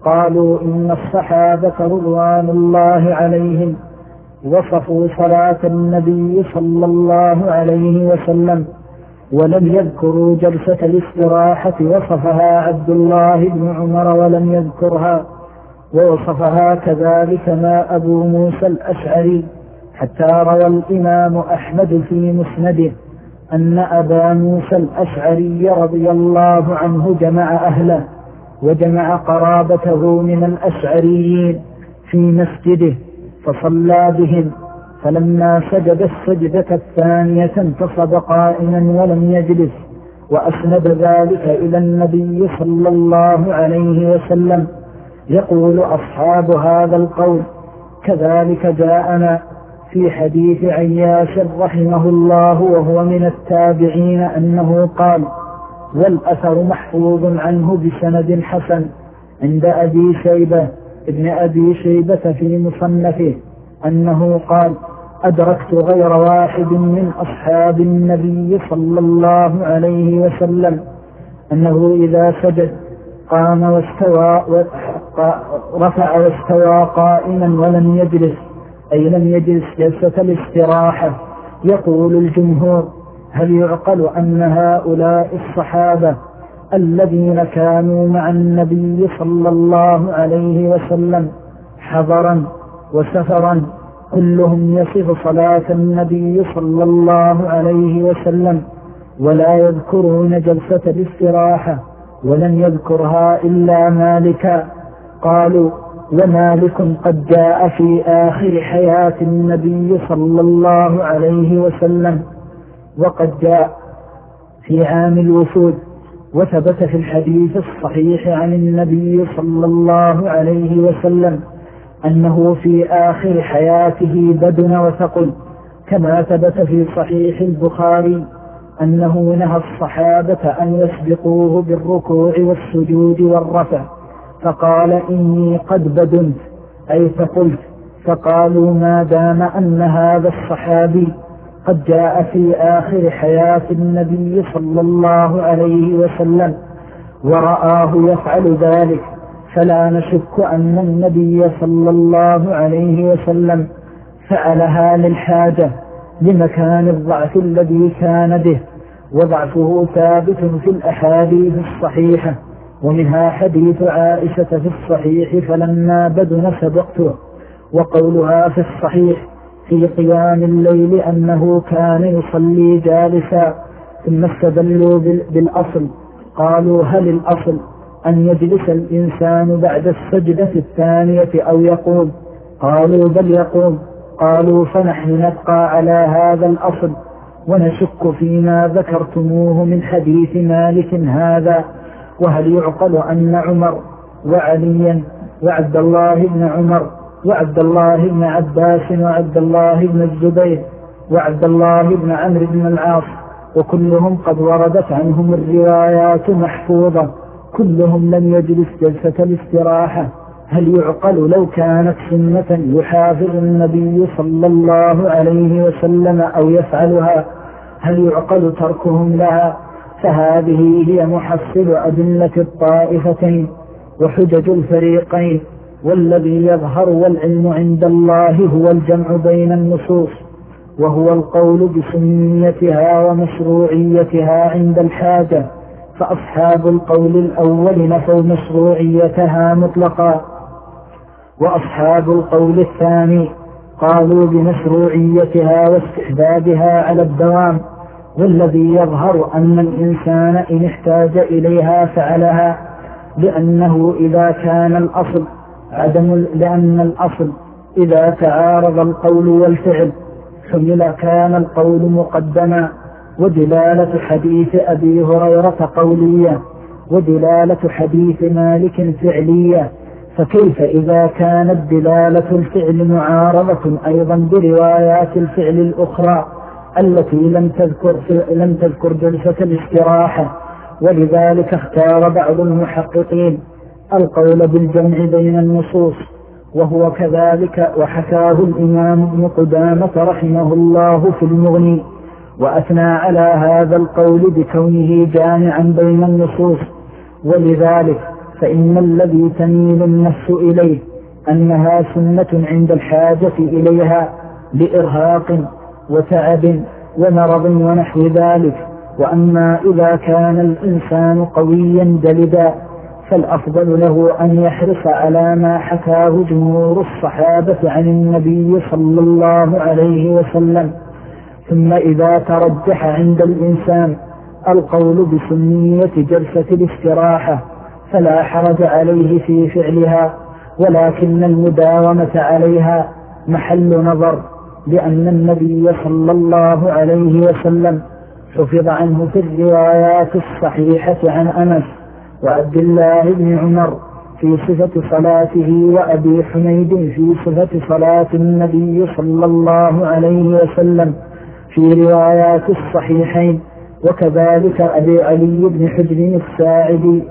قالوا إن الصحابة رضوان الله عليهم وصفوا صلاة النبي صلى الله عليه وسلم ولم يذكروا جلسة الاستراحة وصفها عبد الله بن عمر ولم يذكرها، ووصفها كذلك ما أبو موسى الأشعري، حتى روى الإمام أحمد في مسنده أن أبا موسى الأشعري رضي الله عنه جمع أهله وجمع قرابته من الأشعريين في مسجده فصلى بهم، فلما سجد السجدة الثانية انتصب قائما ولم يجلس، وأسند ذلك إلى النبي صلى الله عليه وسلم. يقول أصحاب هذا القول كذلك جاءنا في حديث عياش رحمه الله وهو من التابعين أنه قال، والأثر محفوظ عنه بسند حسن عند أبي شيبة ابن أبي شيبة في مصنفه أنه قال: أدركت غير واحد من أصحاب النبي صلى الله عليه وسلم أنه إذا سجد قام رفع واستوى قائما ولم يجلس، أي لم يجلس جلسة الاستراحة. يقول الجمهور: هل يعقل أن هؤلاء الصحابة الذين كانوا مع النبي صلى الله عليه وسلم حضرا وسفرا كلهم يصف صلاة النبي صلى الله عليه وسلم ولا يذكرون جلسة الاستراحة ولم يذكرها إلا مالكا؟ قالوا: ومالك قد جاء في آخر حياة النبي صلى الله عليه وسلم، وقد جاء في عام الوفود، وثبت في الحديث الصحيح عن النبي صلى الله عليه وسلم أنه في آخر حياته بدن وثقل، كما ثبت في صحيح البخاري أنه نهى الصحابة أن يسبقوه بالركوع والسجود والرفع، فقال: إني قد بدنت، أي ثقلت. فقالوا: ما دام أن هذا الصحابي قد جاء في آخر حياة النبي صلى الله عليه وسلم ورآه يفعل ذلك، فلا نشك أن النبي صلى الله عليه وسلم فعلها للحاجة لمكان الضعف الذي كان به، وضعفه ثابت في الأحاديث الصحيحة، ومنها حديث عائشة في الصحيح: فلما بدن سبقته، وقولها في الصحيح في قيام الليل أنه كان يصلي جالسا. ثم استدلوا بالأصل، قالوا: هل الأصل أن يجلس الإنسان بعد السجدة الثانية أو يقوم؟ قالوا: بل يقوم. قالوا: فنحن نبقى على هذا الأصل ونشك فيما ذكرتموه من حديث مالك هذا. وهل يعقل أن عمر وعليا وعبد الله بن عمر وعبد الله بن عباس وعبد الله بن الزبير وعبد الله بن عمرو بن العاص وكلهم قد وردت عنهم الروايات محفوظة كلهم لم يجلس جلسة الاستراحة، هل يعقل لو كانت سنة يحافظ النبي صلى الله عليه وسلم أو يفعلها هل يعقل تركهم لها؟ فهذه هي محصل أدلة الطائفتين وحجج الفريقين، والذي يظهر والعلم عند الله هو الجمع بين النصوص، وهو القول بسنيتها ومشروعيتها عند الحاجة. فأصحاب القول الأول نفوا مشروعيتها مطلقا، وأصحاب القول الثاني قالوا بمشروعيتها واستحبابها على الدوام، والذي يظهر أن الإنسان إن احتاج إليها فعلها، لأن الأصل إذا تعارض القول والفعل حمل كان القول مقدما، ودلالة حديث أبي هريرة قولية ودلالة حديث مالك فعلية، فكيف إذا كانت دلالة الفعل معارضة أيضا بروايات الفعل الأخرى التي لم تذكر جلسة الاستراحة؟ ولذلك اختار بعض المحققين القول بالجمع بين النصوص، وهو كذلك وحكاه الإمام ابن قدامة رحمه الله في المغني، وأثنى على هذا القول بكونه جامعا بين النصوص. ولذلك فإن الذي تميل النفس إليه أنها سنة عند الحاجة إليها لإرهاق وتعب ومرض ونحو ذلك. وأما إذا كان الإنسان قويا جلدا فالأفضل له أن يحرص على ما حكاه جمهور الصحابة عن النبي صلى الله عليه وسلم. ثم إذا ترجح عند الإنسان القول بسنية جلسة الاستراحة فلا حرج عليه في فعلها، ولكن المداومة عليها محل نظر، لأن النبي صلى الله عليه وسلم حفظ عنه في الروايات الصحيحة عن أنس وعبد الله بن عمر في صفة صلاته، وأبي حميد في صفة صلاة النبي صلى الله عليه وسلم في روايات الصحيحين، وكذلك أبي علي بن حجر الساعدي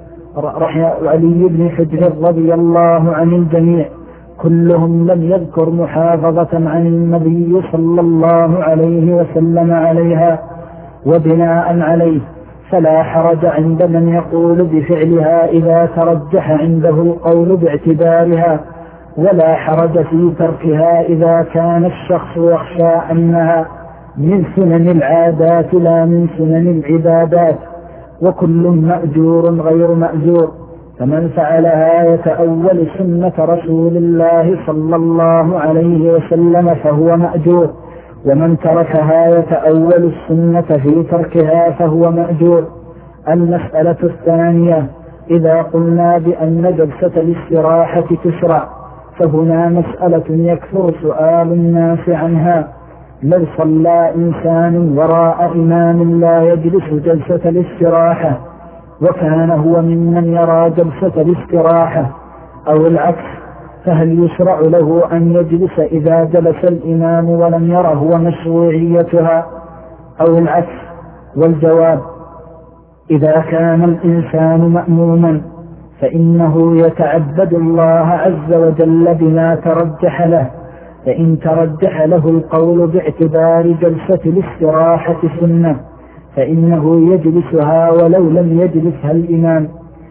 وعلي بن حجر رضي الله عن الجميع، كلهم لم يذكر محافظة عن النبي صلى الله عليه وسلم عليها. وبناء عليه فلا حرج عند من يقول بفعلها إذا ترجح عنده القول باعتبارها، ولا حرج في تركها إذا كان الشخص يخشى أنها من سنن العادات لا من سنن العبادات، وكل مأجور غير مأجور. فمن فعلها يتأول سنة رسول الله صلى الله عليه وسلم فهو مأجور، ومن تركها يتأول السنة في تركها فهو مأجور. المسألة الثانية: إذا قلنا بأن جلسة الاستراحة تشرع فهنا مسألة يكثر سؤال الناس عنها. لو صلى إنسان وراء إمام لا يجلس جلسة الاستراحة وكان هو ممن يرى جلسة الاستراحة أو العكس، فهل يشرع له أن يجلس إذا جلس الإمام ولم يره هو مشروعيتها أو العكس؟ والجواب: إذا كان الإنسان مأموما فإنه يتعبد الله عز وجل بما ترجح له، فإن ترجح له القول باعتبار جلسة الاستراحة سنة فإنه يجلسها ولو لم يجلسها الإمام،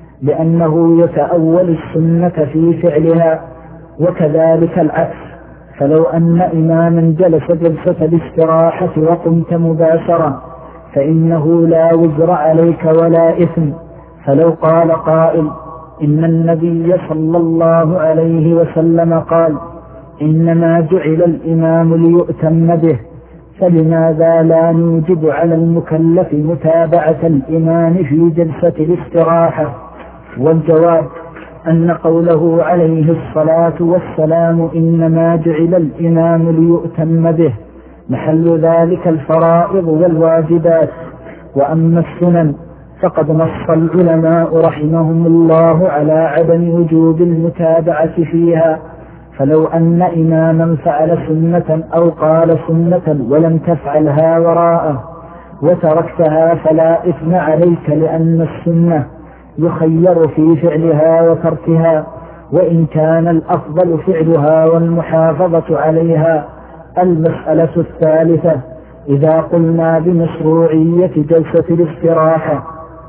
لأنه يتأول السنة في فعلها. وكذلك العكس، فلو أن إماما جلس جلسة الاستراحة وقمت مباشرة فإنه لا وزر عليك ولا إثم. فلو قال قائل: إن النبي صلى الله عليه وسلم قال: إنما جعل الإمام ليؤتم به، فلماذا لا نوجب على المكلف متابعة الإمام في جلسة الاستراحة؟ والجواب أن قوله عليه الصلاة والسلام إنما جعل الإمام ليؤتم به محل ذلك الفرائض والواجبات. وأما السنن فقد نص العلماء رحمهم الله على عدم وجوب المتابعة فيها، فلو أن إماما فعل سنة أو قال سنة ولم تفعلها وراءه وتركتها فلا إثم عليك، لأن السنة يخير في فعلها وتركها، وإن كان الأفضل فعلها والمحافظة عليها. المسألة الثالثة: إذا قلنا بمشروعية جلسة الاستراحة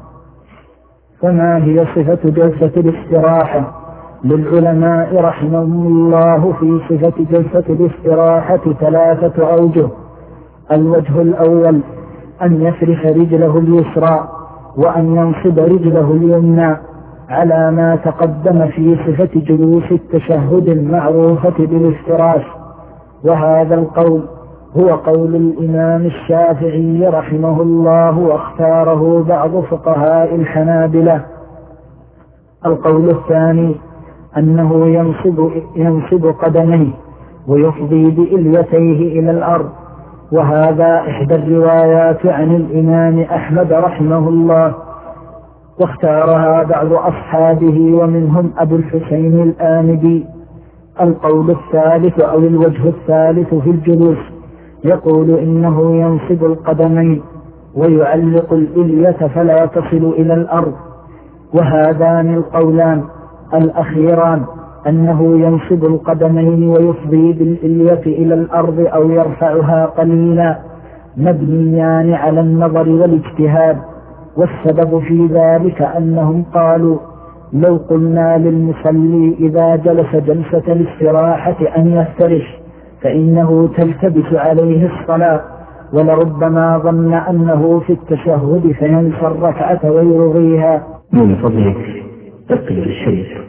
فما هي صفة جلسة الاستراحة؟ للعلماء رحمهم الله في صفة جلسة الاستراحة 3 أوجه. الوجه الأول: أن يفرش رجله اليسرى وأن ينصب رجله اليمنى على ما تقدم في صفة جلوس التشهد المعروفة بالافتراش. وهذا القول هو قول الإمام الشافعي رحمه الله، واختاره بعض فقهاء الحنابلة. القول الثاني: أنه ينصب قدميه ويفضي بإليتيه إلى الأرض، وهذا إحدى الروايات عن الإمام أحمد رحمه الله، واختارها بعض أصحابه ومنهم أبو الحسين الآمدي. القول الثالث أو الوجه الثالث في الجلوس يقول إنه ينصب القدمين ويعلق الإلية فلا تصل إلى الأرض. وهذان القولان الأخيران أنه ينصب القدمين ويفضي بالإلية إلى الأرض أو يرفعها قليلا مبنيان على النظر والاجتهاد، والسبب في ذلك أنهم قالوا لو قلنا للمصلي إذا جلس جلسة الاستراحة أن يفترش فإنه تلتبس عليه الصلاة، ولربما ظن أنه في التشهد فينسى الركعة ويلغيها. من فضلك تقل الشيء.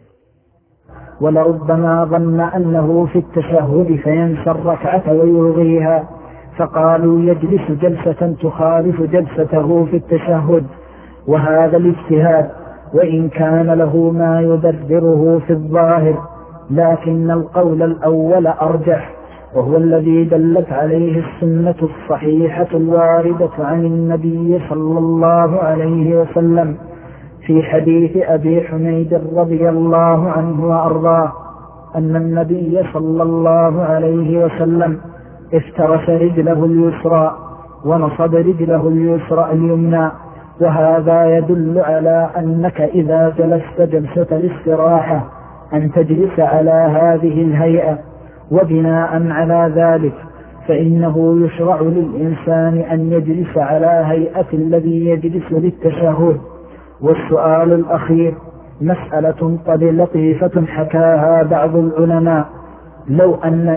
ولربما ظن أنه في التشهد فينسى الركعة ويلغيها، فقالوا يجلس جلسة تخالف جلسته في التشهد، وهذا الاجتهاد وإن كان له ما يبرره في الظاهر، لكن القول الأول أرجح، وهو الذي دلت عليه السنة الصحيحة الواردة عن النبي صلى الله عليه وسلم في حديث أبي حميد رضي الله عنه وأرضاه أن النبي صلى الله عليه وسلم افترش رجله اليسرى ونصب رجله اليسرى اليمنى، وهذا يدل على أنك إذا جلست جلسة الاستراحة أن تجلس على هذه الهيئة، وبناء على ذلك فإنه يشرع للإنسان أن يجلس على هيئة الذي يجلس للتشهد. والسؤال الأخير مسألة قد لطيفة حكاها بعض العلماء، لو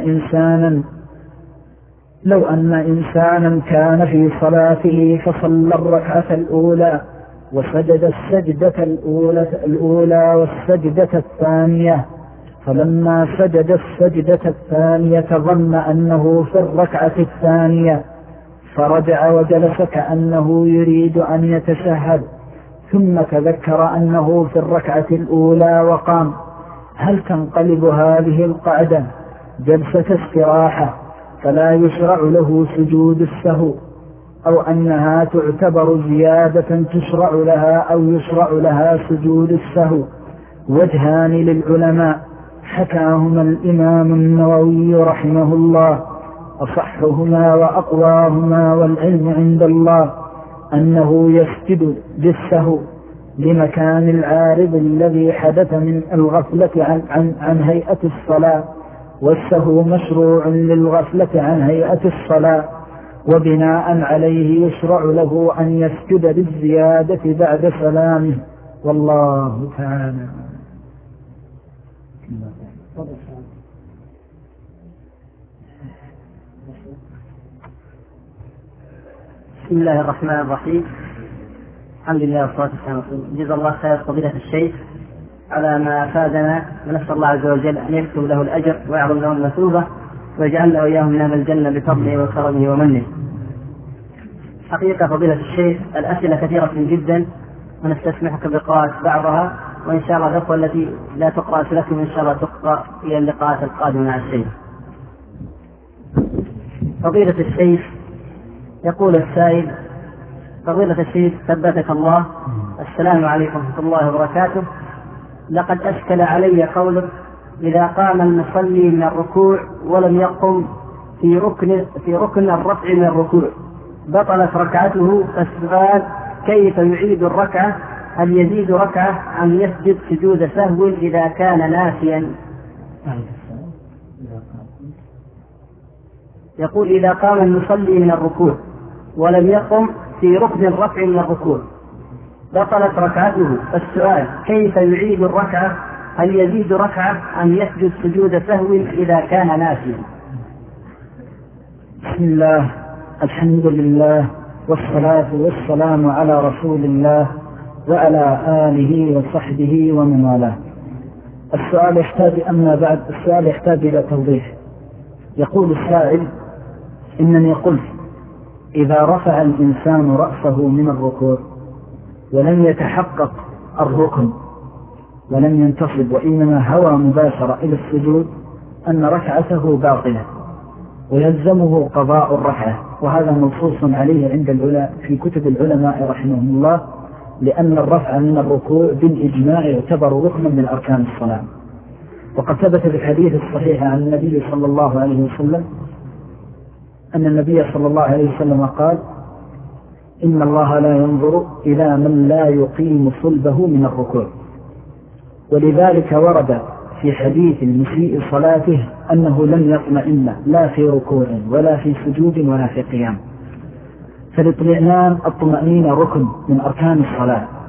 أن إنسانا كان في صلاته فصلى الركعة الأولى وسجد السجدة الأولى والسجدة الثانية، فلما سجد السجدة الثانية ظن أنه في الركعة الثانية فرجع وجلس كأنه يريد أن يتشهد، ثم تذكر أنه في الركعة الأولى وقام، هل تنقلب هذه القعدة جلسة استراحة فلا يشرع له سجود السهو، أو أنها تعتبر زيادة تشرع لها أو يشرع لها سجود السهو؟ وجهان للعلماء حكاهما الإمام النووي رحمه الله، أصحهما وأقواهما والعلم عند الله أنه يسجد بالسهو لمكان العارض الذي حدث من الغفلة عن هيئة الصلاة، والسهو مشروع للغفلة عن هيئة الصلاة، وبناء عليه يشرع له أن يسجد بالزيادة بعد سلامه، والله تعالى. بسم الله الرحمن الرحيم. الحمد لله والصلاة والسلام على رسول الله. جزا الله خير فضيلة الشيخ على ما أفادنا، ونسأل الله عز وجل أن يكتب له الأجر ويعظم له المثوبة ويجعلنا وإياه من أهل الجنة بفضله وكرمه ومنه. حقيقة فضيلة الشيخ الأسئلة كثيرة جدا، ونستسمحك بقراءة بعضها، وإن شاء الله الأخوة التي لا تقرأ أسئلتهم إن شاء الله تقرأ إلى اللقاءات القادمة مع الشيخ. فضيلة الشيخ يقول السائل: فضيلة الشيخ ثبتك الله، السلام عليكم ورحمة الله وبركاته. لقد أشكل علي قولك إذا قام المصلي من الركوع ولم يقم في ركن الرفع من الركوع بطلت ركعته، فالسؤال: كيف يعيد الركعة؟ هل يزيد ركعة أم يسجد سجود سهو إذا كان ناسيا؟ يقول: إذا قام المصلي من الركوع ولم يقم في ركن الرفع من الركوع بطلت ركعته، فالسؤال: كيف يعيد الركعة؟ هل يزيد ركعة أم يسجد سجود سهو إذا كان ناسيا؟ بسم الله، الحمد لله، والصلاة والسلام على رسول الله وعلى آله وصحبه ومن والاه. السؤال يحتاج إلى توضيح. يقول السائل: إنني قلت إذا رفع الإنسان رأسه من الركوع ولم يتحقق الركن ولم ينتصب وإنما هوى مباشرة إلى السجود أن ركعته باطلة ويلزمه قضاء الركعة، وهذا منصوص عليه عند العلماء في كتب العلماء رحمهم الله، لأن الرفع من الركوع بالإجماع يعتبر ركنا من أركان الصلاة. وقد ثبت بالحديث الصحيح عن النبي صلى الله عليه وسلم أن النبي صلى الله عليه وسلم قال: إن الله لا ينظر إلى من لا يقيم صلبه من الركوع. ولذلك ورد في حديث المسيء صلاته أنه لم يطمئن لا في ركوع ولا في سجود ولا في قيام. فالاطمئنان الطمأنينة ركن من أركان الصلاة،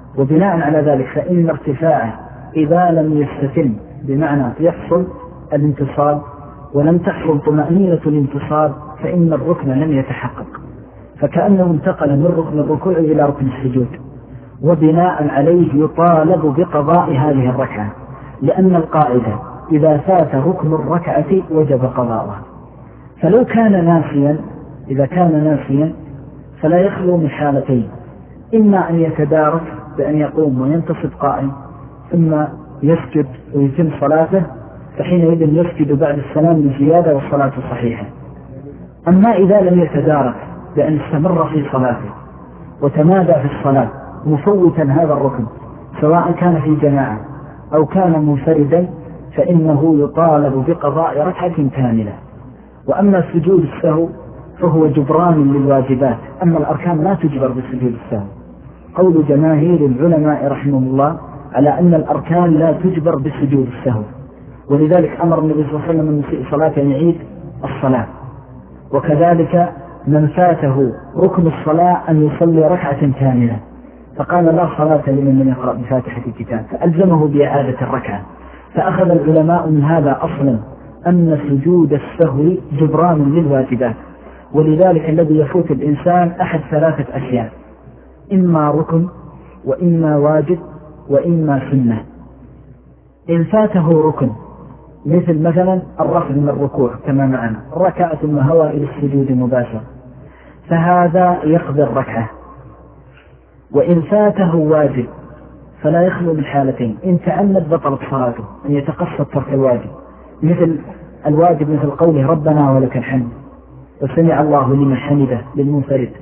وبناء على ذلك فإن ارتفاعه إذا لم يستتم بمعنى يحصل الانتصاب ولم تحصل طمأنينة الانتصاب فإن الركن لم يتحقق، فكأنه انتقل من ركن الركوع إلى ركن السجود، وبناء عليه يطالب بقضاء هذه الركعة، لأن القاعدة إذا فات ركن الركعة وجب قضاءها. فلو كان ناسيا، إذا كان ناسيا فلا يخلو من حالتين: إما أن يتدارك بأن يقوم وينتصب قائم ثم يسجد ويتم صلاته، فحينئذ يسجد بعد السلام لزيادة والصلاة صحيحة. أما إذا لم يتدارك بأن استمر في صلاته وتمادى في الصلاة مفوتا هذا الركن سواء كان في جماعة أو كان منفردا، فإنه يطالب بقضاء ركعة كاملة. وأما سجود السهو فهو جبران للواجبات، أما الأركان لا تجبر بسجود السهو. قول جماهير العلماء رحمهم الله على أن الأركان لا تجبر بسجود السهو، ولذلك أمر النبي صلى الله عليه وسلم من مسيء صلاة أن يعيد الصلاة، وكذلك من فاته ركن الصلاة أن يصلي ركعة كاملة، فقال لا صلاة لمن لم يقرأ بفاتحة الكتاب، فألزمه بإعادة الركعة. فأخذ العلماء من هذا أصلا أن سجود السهو جبران للواجبات، ولذلك الذي يفوت الإنسان أحد ثلاثة أشياء: إما ركن وإما واجب وإما سنة. إن فاته ركن مثل مثلا الرفع من الركوع كما معنا، ركعة ثم هوى إلى السجود مباشرة، فهذا يقضي الركعة. وإن فاته واجب فلا يخلو من حالتين: إن تأمد بطلت صلاته، أن يتقصد ترك الواجب، مثل الواجب مثل قوله ربنا ولك الحمد وسمع الله لمن حمده للمنفرد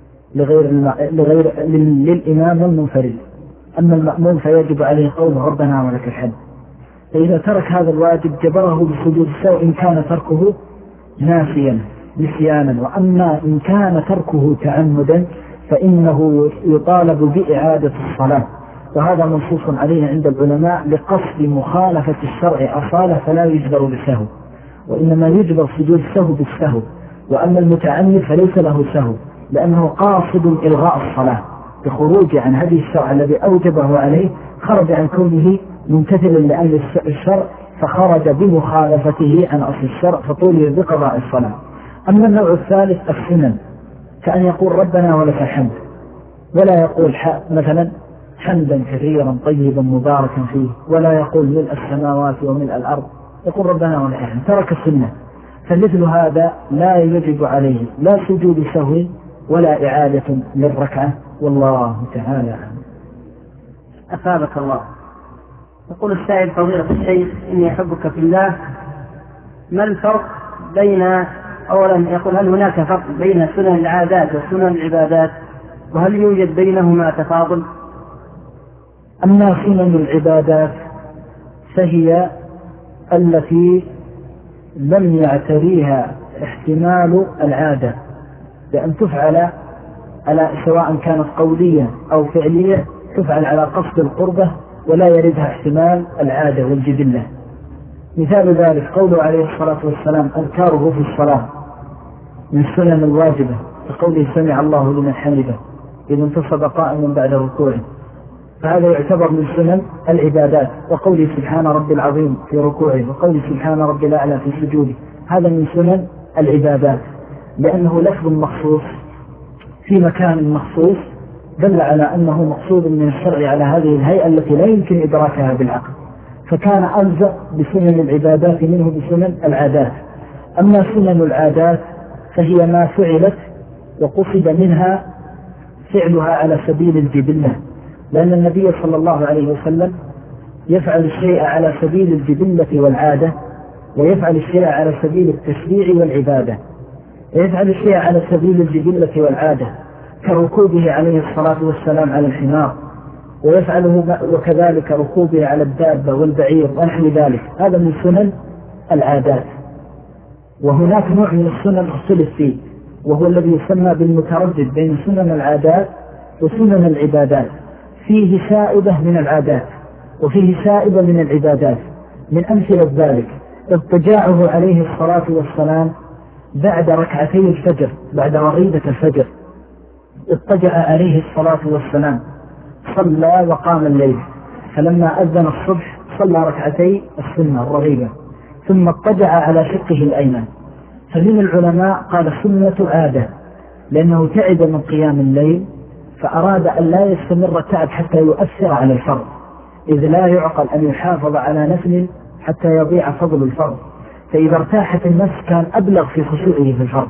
للإمام والمنفرد، أما المأموم فيجب عليه قوله ربنا ولك الحمد. فإذا ترك هذا الواجب جبره بسجود السهو إن كان تركه ناسيا نسيانا، وأما إن كان تركه تعمدا فإنه يطالب بإعادة الصلاة، وهذا منصوص عليه عند العلماء لقصد مخالفة الشرع أصالة، فلا يجبر بالسهو، وإنما يجبر سجود السهو بالسهو. وأما المتعمد فليس له سهو، لأنه قاصد إلغاء الصلاة بخروج عن هذه الشرع الذي أوجبه عليه، خرج عن كونه ممتثلا لأمر الشرع فخرج بمخالفته عن أصل الشرع فطولب بقضاء الصلاة. أما النوع الثالث السنن، كأن يقول ربنا ولك الحمد ولا يقول مثلا حمدا كثيرا طيبا مباركا فيه، ولا يقول ملء السماوات وملء الأرض، يقول ربنا ولك الحمد، ترك السنة. فمثل هذا لا يجب عليه لا سجود سهو ولا إعادة للركعة، والله تعالى عنه. أثابك الله. يقول السائل فضيلة الشيخ إني أحبك في الله، ما الفرق بين، أولا يقول هل هناك فرق بين سنن العادات وسنن العبادات، وهل يوجد بينهما تفاضل؟ أما سنن العبادات فهي التي لم يعتريها احتمال العادة بأن تفعل على سواء كانت قولية أو فعلية، تفعل على قصد القربة ولا يردها احتمال العادة والجبلة. مثال ذلك قوله عليه الصلاة والسلام أذكاره في الصلاة من سنن الواجبة، فقوله سمع الله لمن حمده إذا انتصب قائما بعد ركوعه، فهذا يعتبر من سنن العبادات. وقوله سبحان ربي العظيم في ركوعه، وقوله سبحان ربي الأعلى في سجوده، هذا من سنن العبادات، لأنه لفظ مخصوص في مكان مخصوص دل على أنه مقصود من الشرع على هذه الهيئة التي لا يمكن إدراكها بالعقل، فكان ألزق بسنن العبادات منه بسنن العادات. أما سنن العادات فهي ما فعلت وقصد منها فعلها على سبيل الجبلة، لأن النبي صلى الله عليه وسلم يفعل الشيء على سبيل الجبلة والعادة، ويفعل الشيء على سبيل التشريع والعبادة. يفعل الشيء على سبيل الجبلة والعادة كركوبه عليه الصلاة والسلام على الحمار، ويفعله وكذلك ركوبه على الدابة والبعير ونحو ذلك، هذا من سنن العادات. وهناك نوع من السنن اختلف فيه، وهو الذي يسمى بالمتردد بين سنن العادات وسنن العبادات، فيه سائبة من العادات وفيه سائبة من العبادات. من أمثلة ذلك اضطجاعه عليه الصلاة والسلام بعد ركعتي الفجر، بعد رغيبة الفجر اضطجع عليه الصلاة والسلام فصلى وقام الليل، فلما أذن الصبح صلى ركعتي السنة الرغيبة ثم اضطجع على شقه الأيمن. فمن العلماء قال سنة عادة، لأنه تعب من قيام الليل فأراد أن لا يستمر التعب حتى يؤثر على الفرض، إذ لا يعقل أن يحافظ على نفل حتى يضيع فضل الفرض، فإذا ارتاحت النفس كان أبلغ في خشوعه في الفرض.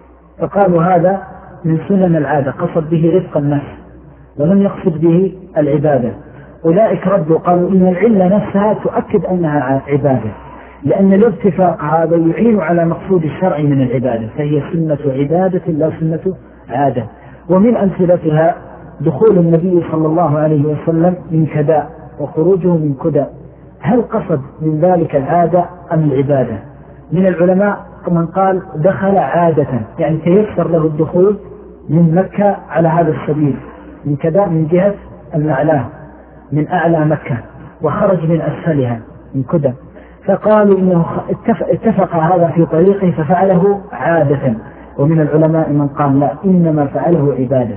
فقالوا هذا من سنن العادة، قصد به رفق النفس ولم يقصد به العبادة. أولئك ردوا قالوا إن العلة نفسها تؤكد أنها عبادة، لأن الارتفاق هذا يعين على مقصود الشرع من العبادة، فهي سنة عبادة لا سنة عادة. ومن أمثلتها دخول النبي صلى الله عليه وسلم من كداء وخروجه من كداء، هل قصد من ذلك العادة أم العبادة؟ من العلماء من قال دخل عادة، يعني تيسر له الدخول من مكة على هذا السبيل، من كداء من جهة المعلاه من أعلى مكة، وخرج من أسفلها من كداء، فقالوا إنه اتفق هذا في طريقه ففعله عادة. ومن العلماء من قال لا، إنما فعله عبادة.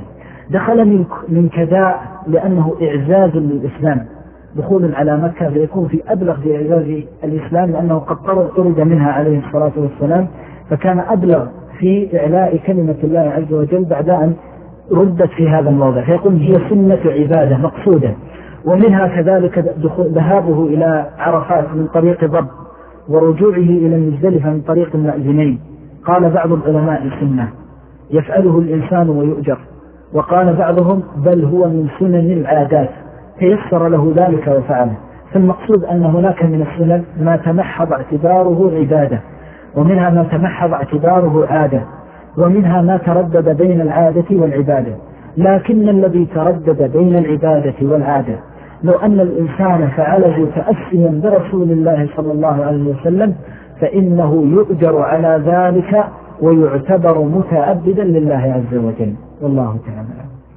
دخل من كداء لأنه إعزاز للإسلام، دخول على مكة فيكون في أبلغ في إعزاز الإسلام، لأنه قد طرد منها عليه الصلاة والسلام، فكان أبلغ في إعلاء كلمة الله عز وجل بعد أن ردت في هذا الموضع، فيقول هي سنة عبادة مقصودة. ومنها كذلك ذهابه إلى عرفات من طريق ضب، ورجوعه إلى المزدلفة من طريق المأذنين. قال بعض العلماء سنة يفعله الإنسان ويؤجر، وقال بعضهم بل هو من سنن العادات تيسر له ذلك وفعله. فالمقصود أن هناك من السنن ما تمحض اعتباره عبادة، ومنها ما تمحض اعتباره عادة، ومنها ما تردد بين العادة والعبادة. لكن الذي تردد بين العبادة والعادة لو أن الإنسان فعله تأسيا برسول الله صلى الله عليه وسلم فإنه يؤجر على ذلك ويعتبر متعبدا لله عز وجل، والله تعالى.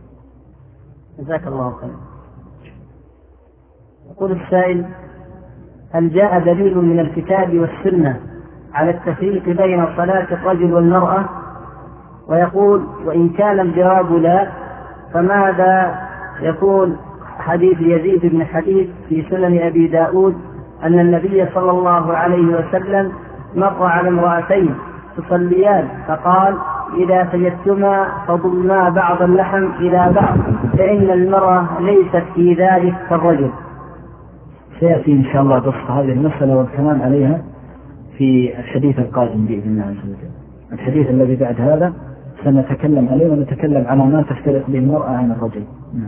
جزاك الله خير. يقول السائل: هل جاء دليل من الكتاب والسنة على التفريق بين صلاة الرجل والمرأة؟ ويقول: وإن كان الجواب لا، فماذا يكون حديث يزيد بن حبيب في سنن أبي داود أن النبي صلى الله عليه وسلم مر على امرأتين تصليان فقال: إذا سجدتما فضما بعض اللحم إلى بعض، فإن المرأة ليست في ذلك كالرجل. سيأتي إن شاء الله بسط هذه المسألة والكلام عليها في الحديث القادم بإذن الله عز وجل. الحديث الذي بعد هذا سنتكلم عليه، ونتكلم على ما تفترق به المرأة عن الرجل.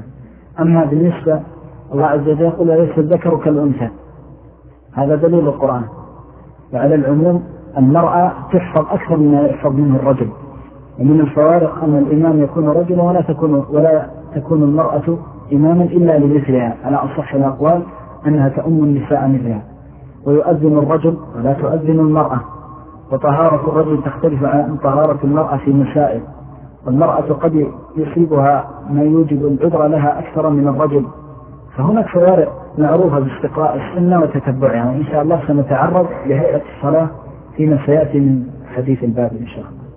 أما بالنسبة الله عز وجل يقول: ليس الذكر كالأنثى، هذا دليل القرآن. وعلى العموم المرأة تحفظ أكثر مما يحفظ منه الرجل. ومن الفوارق أن الإمام يكون رجلا ولا تكون المرأة إماما إلا لمثلها، على أصح الأقوال أنها تؤم النساء مثلها. ويؤذن الرجل ولا تؤذن المرأة، وطهارة الرجل تختلف عن طهارة المرأة في مسائل، والمرأة قد يصيبها ما يوجب العذر لها أكثر من الرجل. فهناك فوارق معروفة باستقراء السنة وتتبعها، وإن شاء الله سنتعرض لهيئة الصلاة فيما سيأتي من حديث الباب إن شاء الله.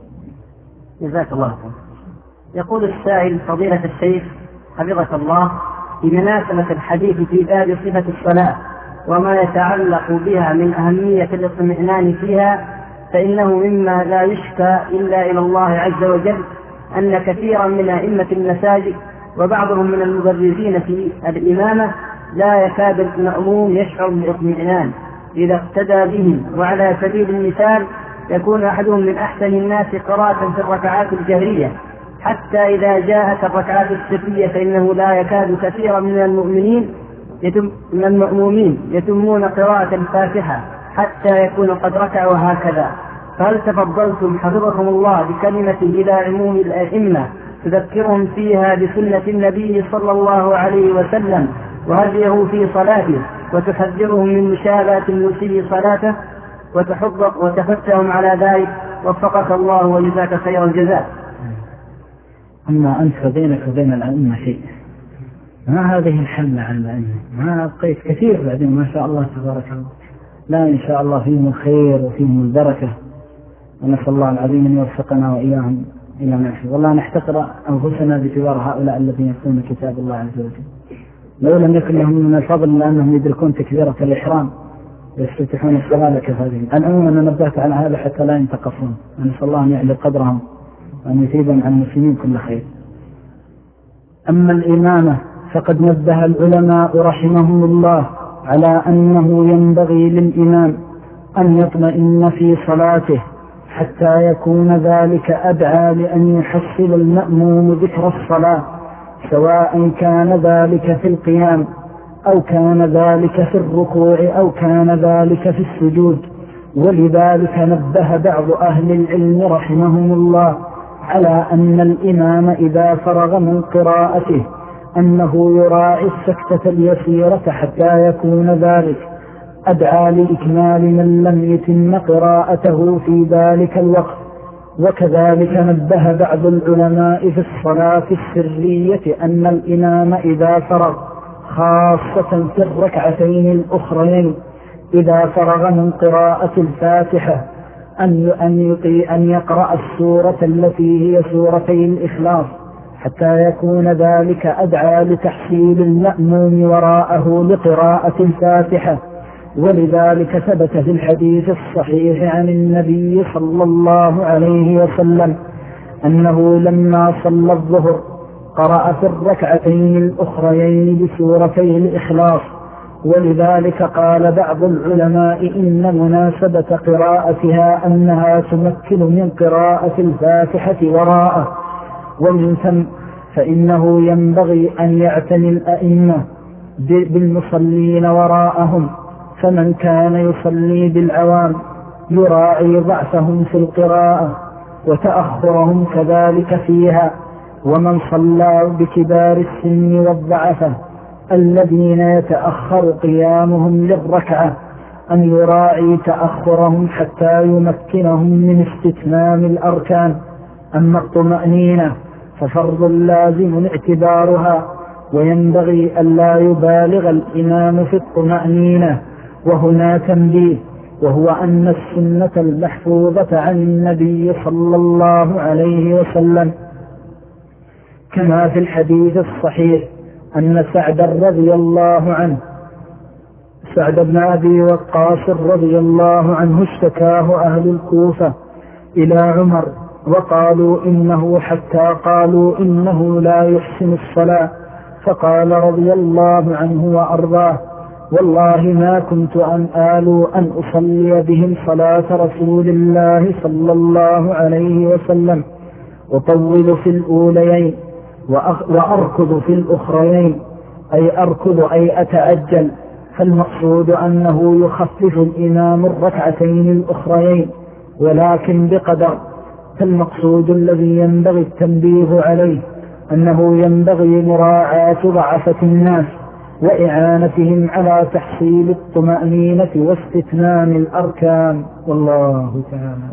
جزاك الله خير. يقول السائل: فضيلة الشيخ حفظك الله، بمناسبة الحديث في باب صفة الصلاة وما يتعلق بها من أهمية الاطمئنان فيها، فإنه مما لا يشكى إلا إلى الله عز وجل أن كثيرا من أئمة المساجد وبعضهم من المبرزين في الإمامة لا يكاد المأموم يشعر بالاطمئنان إذا اقتدى بهم. وعلى سبيل المثال يكون أحدهم من أحسن الناس قراءة في الركعات الجهرية، حتى إذا جاءت الركعات السرية فإنه لا يكاد كثيرا من المأمومين يتمون قراءة الفاتحة حتى يكون قد ركعوا هكذا. فهل تفضلتم حفظكم الله بكلمة إلى عموم الأئمة تذكرهم فيها بسنة النبي صلى الله عليه وسلم وهديه في صلاته، وتحذرهم من مشابهة المسيء صلاته، وتحثهم على ذلك؟ وفقك الله وجزاك خير الجزاء. أما أنت فبينك وبين الأئمة شيء، ما هذه الحملة عن الأئمة، ما أبقيت كثير بعدين ما شاء الله تبارك الله. لا إن شاء الله فيهم الخير وفيهم البركة، ونسأل الله العظيم أن يوفقنا وإياهم إلى ما يحب. والله نحتقر أنفسنا بجوار هؤلاء الذين يتلون كتاب الله عز وجل، لو لم يكن لهم من الفضل لأنهم يدركون تكبيرة الإحرام يستفتحون الصلاة لكفاهم. العموم أنا نبهت على هذا حتى لا ينتقصون، نسأل الله أن يعلي قدرهم وأن يثيبهم عن المسلمين كل خير. أما الإمامة فقد نبه العلماء رحمهم الله على أنه ينبغي للإمام أن يطمئن في صلاته حتى يكون ذلك أدعى لأن يحصل المأموم ذكر الصلاة، سواء كان ذلك في القيام أو كان ذلك في الركوع أو كان ذلك في السجود. ولذلك نبه بعض أهل العلم رحمهم الله على أن الإمام إذا فرغ من قراءته أنه يراعي السكتة اليسيرة حتى يكون ذلك أدعى لإكمال من لم يتم قراءته في ذلك الوقت. وكذلك نبه بعض العلماء في الصلاة السرية أن الإمام إذا فرغ خاصة في الركعتين الأخرين إذا فرغ من قراءة الفاتحة أن يقرأ السورة التي هي سورتي الإخلاص حتى يكون ذلك أدعى لتحصيل المأموم وراءه لقراءة الفاتحة. ولذلك ثبت في الحديث الصحيح عن النبي صلى الله عليه وسلم أنه لما صلى الظهر قرأ في الركعتين الأخريين بسورتي الإخلاص. ولذلك قال بعض العلماء إن مناسبة قراءتها أنها تمكن من قراءة الفاتحة وراءه. ومن ثم فإنه ينبغي أن يعتني الأئمة بالمصلين وراءهم، فمن كان يصلي بالعوام يراعي ضعفهم في القراءة وتأخرهم كذلك فيها. ومن صلى بكبار السن والضعفة الذين يتأخر قيامهم للركعة أن يراعي تأخرهم حتى يمكنهم من استتمام الأركان. أما الطمأنينة ففرض لازم اعتبارها، وينبغي ألا يبالغ الإمام في الطمأنينة. وهنا تنبيه، وهو أن السنة المحفوظة عن النبي صلى الله عليه وسلم كما في الحديث الصحيح أن سعد رضي الله عنه سعد بن أبي وقاص رضي الله عنه اشتكاه أهل الكوفة إلى عمر وقالوا إنه لا يحسن الصلاة، فقال رضي الله عنه وأرضاه والله ما كنت أن أصلي بهم صلاة رسول الله صلى الله عليه وسلم أطول في الأوليين وأركض في الأخرين، أي أركض أي أتأجل. فالمقصود أنه يخفف الإمام الركعتين الأخرين ولكن بقدر. فالمقصود الذي ينبغي التنبيه عليه أنه ينبغي مراعاة ضعفة الناس وإعانتهم على تحصيل الطمأنينة واستتمام الأركان. والله تعالى.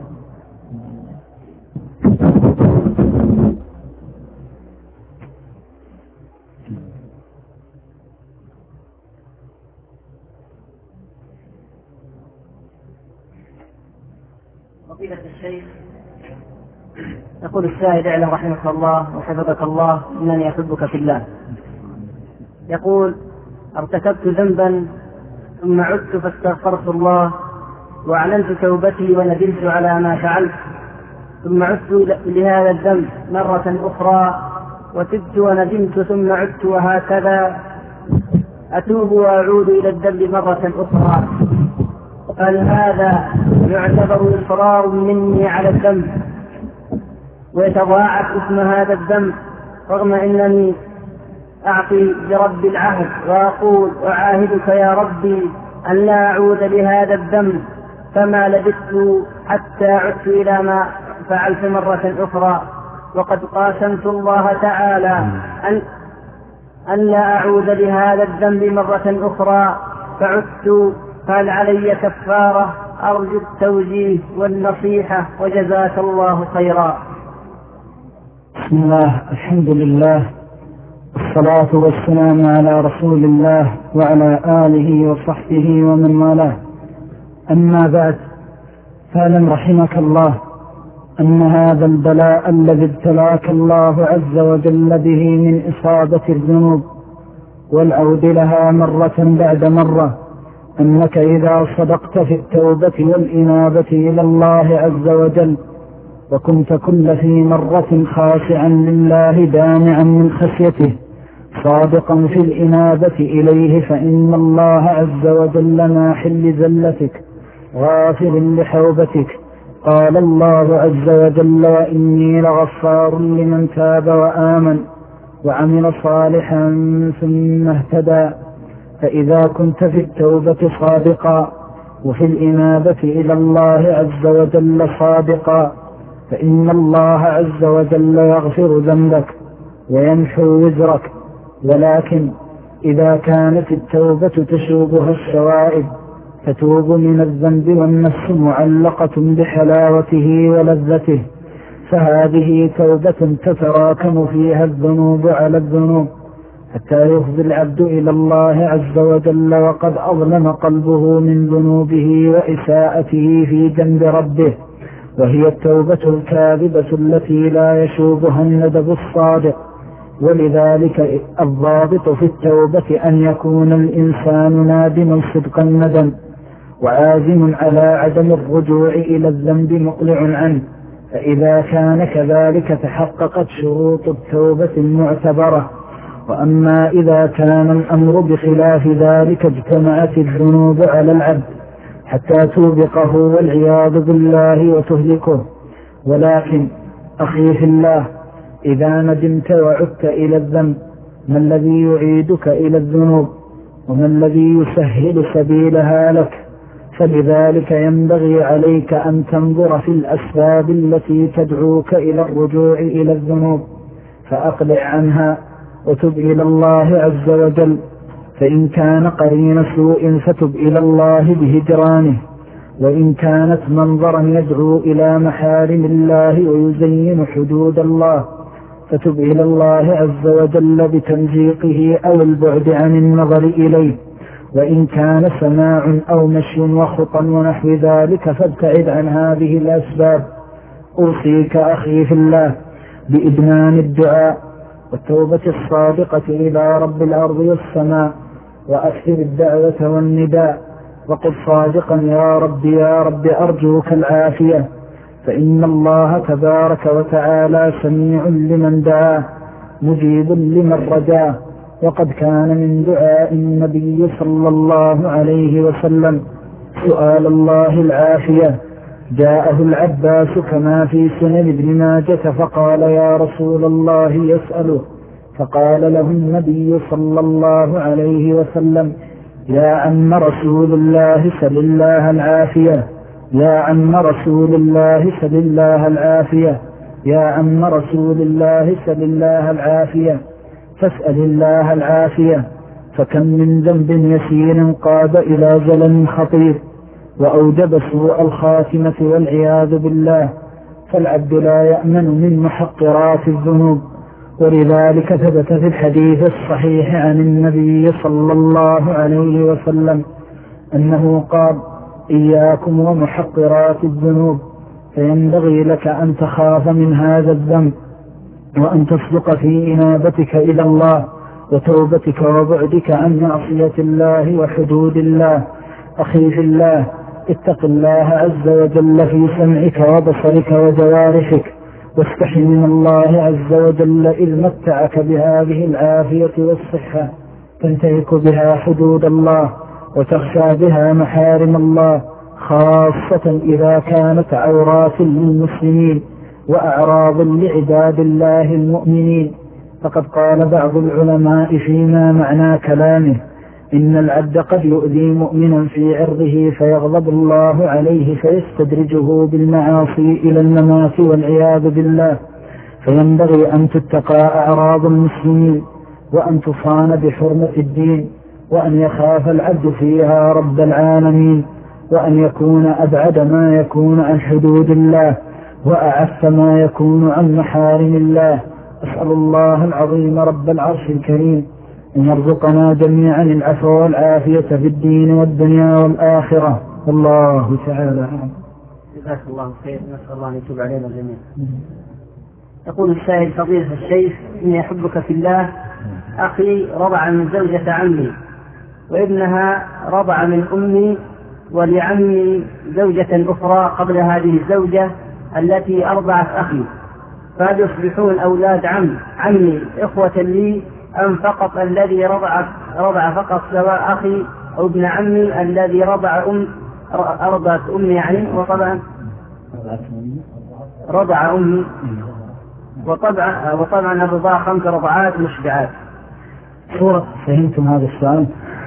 فضيلة الشيخ، يقول السائل اعلم رحمك الله وحفظك الله إنني أحبك في الله. يقول ارتكبت ذنبا ثم عدت فاستغفرت الله وأعلنت توبتي وندمت على ما فعلت، ثم عدت لهذا الذنب مرة أخرى وتبت وندمت ثم عدت، وهكذا أتوب وأعود إلى الذنب مرة أخرى. قال هذا يعتبر إصرار مني على الذنب ويتضاعف اسم هذا الذنب، رغم أنني أعطي برب العهد وأقول أعاهدك يا ربي أن لا أعود لهذا الذنب، فما لبثت حتى عدت إلى ما فعلت مرة أخرى، وقد قاسمت الله تعالى أن لا أعود لهذا الذنب مرة أخرى فعدت، قال علي كفارة؟ أرجو التوجيه والنصيحة وجزاك الله خيرا. بسم الله، الحمد لله، الصلاة والسلام على رسول الله وعلى آله وصحبه ومن والاه. أما بعد، فاعلم رحمك الله أن هذا البلاء الذي ابتلاك الله عز وجل به من إصابة الذنوب والعود لها مرة بعد مرة، أنك إذا صدقت في التوبة والإنابة إلى الله عز وجل وكنت كل في مرة خاشعا لله دامعا من خشيته صادقا في الإنابة إليه، فإن الله عز وجل ماحٍ لزلتك غافر لحوبتك. قال الله عز وجل: وإني لغفار لمن تاب وآمن وعمل صالحا ثم اهتدى. فإذا كنت في التوبة صادقا وفي الإنابة إلى الله عز وجل صادقا فإن الله عز وجل يغفر ذنبك ويمحو وزرك. ولكن إذا كانت التوبة تشوبها الشوائب فتوب من الذنب والنفس معلقة بحلاوته ولذته، فهذه توبة تتراكم فيها الذنوب على الذنوب حتى يفضي العبد إلى الله عز وجل وقد أظلم قلبه من ذنوبه وإساءته في جنب ربه، وهي التوبة الكاذبة التي لا يشوبها الندب الصادق. ولذلك الضابط في التوبة أن يكون الإنسان نادما صدق الندم وعازم على عدم الرجوع إلى الذنب مقلع عنه، فإذا كان كذلك تحققت شروط التوبة المعتبرة. وأما إذا كان الأمر بخلاف ذلك اجتمعت الذنوب على العبد حتى توبقه والعياذ بالله وتهلكه. ولكن أخي في الله، إذا ندمت وعدت إلى الذنب ما الذي يعيدك إلى الذنوب وما الذي يسهل سبيلها لك؟ فلذلك ينبغي عليك أن تنظر في الأسباب التي تدعوك إلى الرجوع إلى الذنوب فأقلع عنها وتب إلى الله عز وجل. فإن كان قرين سوء فتب إلى الله بهجرانه، وإن كانت منظرا يدعو إلى محارم الله ويزين حدود الله فتب إلى الله عز وجل بتمزيقه أو البعد عن النظر إليه. وإن كان سماع أو مشي وخطا ونحو ذلك فابتعد عن هذه الأسباب. أوصيك أخي في الله بإدمان الدعاء والتوبة الصادقة إلى رب الأرض والسماء، وأكثر الدعوة والنداء، وقل صادقا: يا رب يا رب أرجوك العافية، فإن الله تبارك وتعالى سميع لمن دعاه مجيب لمن رجاه. وقد كان من دعاء النبي صلى الله عليه وسلم سؤال الله العافية. جاءه العباس كما في سنن ابن ماجة فقال: يا رسول الله يسأله، فقال له النبي صلى الله عليه وسلم: يا عم رسول الله سل الله العافية، يا عم رسول الله سل الله العافية، يا عم رسول الله سل الله العافية. فاسأل الله العافية، فكم من ذنب يسير قاد إلى زلل خطير وأوجب سوء الخاتمة والعياذ بالله، فالعبد لا يأمن من محقرات الذنوب. ولذلك ثبت في الحديث الصحيح عن النبي صلى الله عليه وسلم أنه قال: إياكم ومحقرات الذنوب، فينبغي لك أن تخاف من هذا الذنب وأن تصدق في إنابتك إلى الله وتوبتك وبعدك عن معصية الله وحدود الله. أخي في الله، اتق الله عز وجل في سمعك وبصرك وجوارحك، واستحي من الله عز وجل إذ متعك بهذه العافية والصحة تنتهك بها حدود الله وتخشى بها محارم الله، خاصة إذا كانت عورات للمسلمين وأعراض لعباد الله المؤمنين. فقد قال بعض العلماء فيما معنى كلامه: إن العبد قد يؤذي مؤمنا في عرضه فيغضب الله عليه فيستدرجه بالمعاصي إلى الممات والعياذ بالله، فينبغي أن تتقى أعراض المسلمين وأن تصان بحرمة الدين، وأن يخاف العبد فيها رب العالمين، وأن يكون أبعد ما يكون عن حدود الله وأعف ما يكون عن محارم الله. أسأل الله العظيم رب العرش الكريم أن يرزقنا جميعا العفو والعافية في الدين والدنيا والآخرة. والله تعالى. جزاك الله خير، نسأل الله أن يتوب علينا جميعا. يقول السائل: فضيلة الشيخ، إني أحبك في الله. أخي رضع من زوجة عمي، وابنها رضع من أمي، ولعمي زوجة أخرى قبل هذه الزوجة التي أرضعت أخي، فهل يصبحون أولاد عمي إخوة لي، أم فقط الذي رضع فقط سواء أخي أو ابن عمي الذي أرضعت أمي يعني، وطبعا رضع أمي، وطبعا الرضاع 5 رضعات مشبعات. صورة فهمتم هذا السؤال؟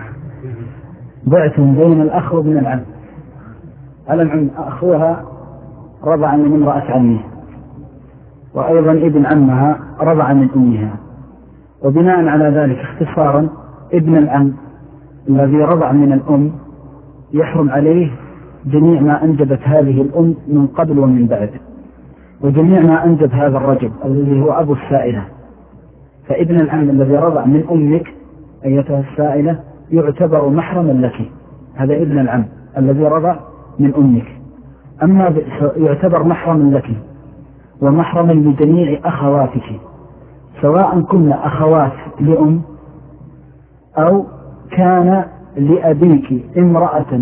بعتم بين الأخ وابن العم. العم أخوها رضع من امرأة عمه، وأيضا ابن عمها رضع من أمها، وبناء على ذلك اختصارا ابن العم الذي رضع من الأم يحرم عليه جميع ما أنجبت هذه الأم من قبل ومن بعد، وجميع ما أنجب هذا الرجل الذي هو أبو السائلة. فابن العم الذي رضع من أمك أيتها السائلة يعتبر محرما لك، هذا ابن العم الذي رضع من أمك، أما يعتبر محرما لك ومحرما لجميع أخواتك، سواء كن أخوات لأم أو كان لأبيك امرأة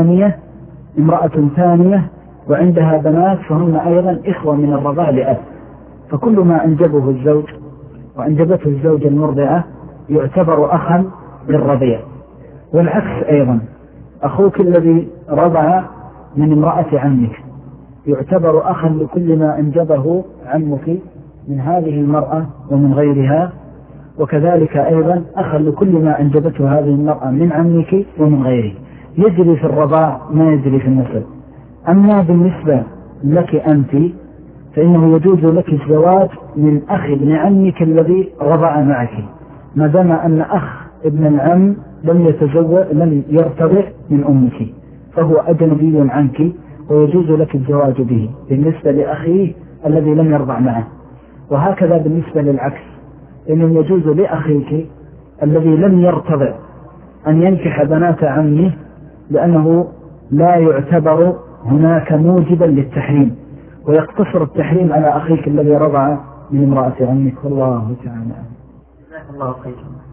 ثانية وعندها بنات فهم أيضا إخوة من الرضاع لأب، فكل ما أنجبه الزوج وأنجبته الزوجة المرضعة يعتبر أخا للرضيع. والعكس أيضا، أخوك الذي رضع من امرأة عمك يعتبر أخا لكل ما أنجبه عمك من هذه المرأة ومن غيرها، وكذلك أيضا أخا لكل ما أنجبته هذه المرأة من عمك ومن غيره. يجري في الرضاع ما يجري في النسب. أما بالنسبة لك أنت فإنه يجوز لك الزواج من أخ ابن عمك الذي رضع معك، ما دام أن أخ ابن العم لم يرتضع من أمك، فهو أجنبي عنك ويجوز لك الزواج به بالنسبة لأخيه الذي لم يرضع معه. وهكذا بالنسبة للعكس، إنه يجوز لأخيك الذي لم يرتضع أن ينكح بنات عمه، لأنه لا يعتبر هناك موجبا للتحريم، ويقتصر التحريم على أخيك الذي رضع من امرأة عمك. والله تعالى. جزاك الله خير.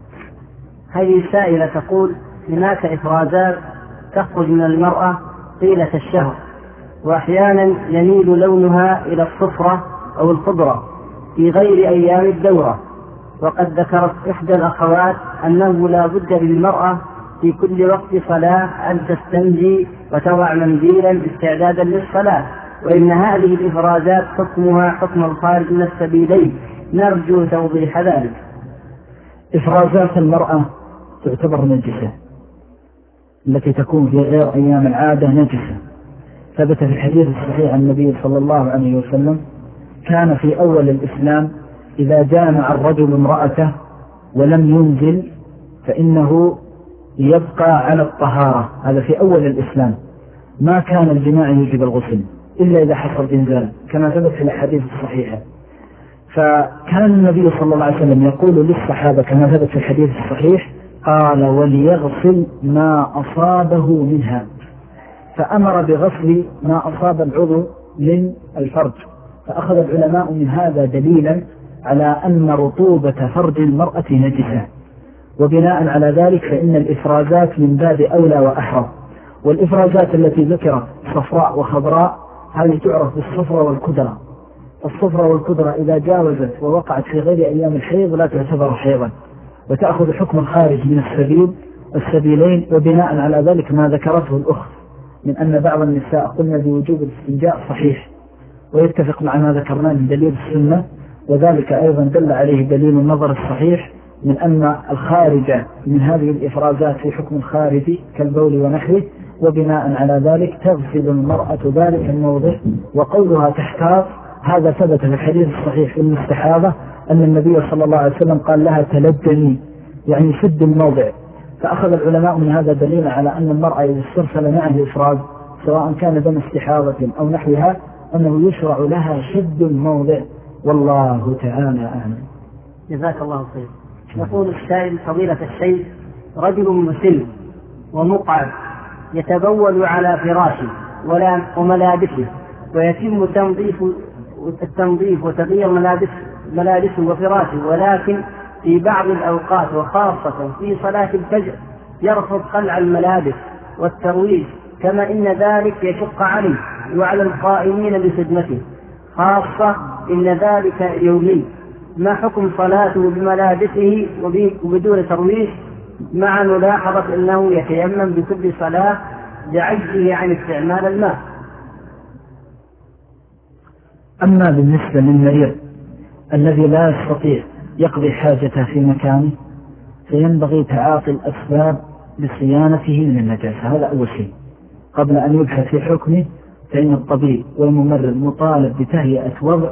هذه سائلة تقول: هناك إفرازات تخرج من المرأة طيلة الشهر، وأحيانا يميل لونها إلى الصفرة أو الخضرة في غير أيام الدورة، وقد ذكرت إحدى الأخوات أنه لا بد للمرأة في كل وقت صلاة أن تستنجي وتضع منديلا استعدادا للصلاة، وإن هذه الإفرازات حكمها حكم الخارج من السبيلين، نرجو توضيح ذلك. إفرازات المرأة تعتبر نجسة، التي تكون في غير أيام العادة نجسة. ثبت في الحديث الصحيح عن النبي صلى الله عليه وسلم: كان في أول الإسلام إذا جامع الرجل امرأته ولم ينزل فإنه يبقى على الطهارة. هذا في أول الإسلام، ما كان الجماع يجب الغسل إلا إذا حصل إنزال، كما ثبت في الحديث الصحيح. فكان النبي صلى الله عليه وسلم يقول للصحابة كما ثبت في الحديث الصحيح: قال: وليغسل ما أصابه منها، فأمر بغسل ما أصاب العضو من الفرج. فأخذ العلماء من هذا دليلا على أن رطوبة فرج المرأة نجسة، وبناء على ذلك فإن الإفرازات من باب أولى وأحرى. والإفرازات التي ذكرت صفراء وخضراء هذه تعرف بالصفرة والكدرة. الصفرة والكدرة إذا جاوزت ووقعت في غير أيام الحيض لا تعتبر حيضا، وتأخذ حكم الخارج من السبيلين. وبناء على ذلك ما ذكرته الأخت من أن بعض النساء قلنا بوجوب الاستنجاء صحيح، ويتفق مع ما ذكرناه من دليل السنة، وذلك أيضا دل عليه دليل النظر الصحيح من أن الخارج من هذه الإفرازات في حكم الخارج كالبول ونحوه. وبناء على ذلك تغسل المرأة ذلك الموضع، وقولها تحتاط هذا ثبت في الحديث الصحيح في المستحاضة أن النبي صلى الله عليه وسلم قال لها: تلجني، يعني سد الموضع. فأخذ العلماء من هذا دليل على أن المرأة إذا استرسل معه إفراز سواء كان دم استحاضة أو نحوها أنه يشرع لها شد الموضع. والله تعالى أعلم. جزاك الله خير. يقول السائل: فضيلة الشيخ، رجل مسن ومقعد يتبول على فراشه وملابسه ويتم التنظيف وتغيير ملابسه وفراشه، ولكن في بعض الأوقات وخاصة في صلاة الفجر يرفض خلع الملابس والترويج، كما إن ذلك يشق عليه وعلى القائمين بخدمته، خاصة إن ذلك يومي. ما حكم صلاته بملابسه وبدون ترويج، مع ملاحظة أنه يتيمم بكل صلاة لعجزه عن استعمال الماء؟ أما بالنسبة للمريض الذي لا يستطيع يقضي حاجته في مكانه فينبغي تعاطي الأسباب لصيانته من النجاسة، هذا أول شيء قبل أن يبحث في حكمه. فإن الطبيب والممرض مطالب بتهيئة وضع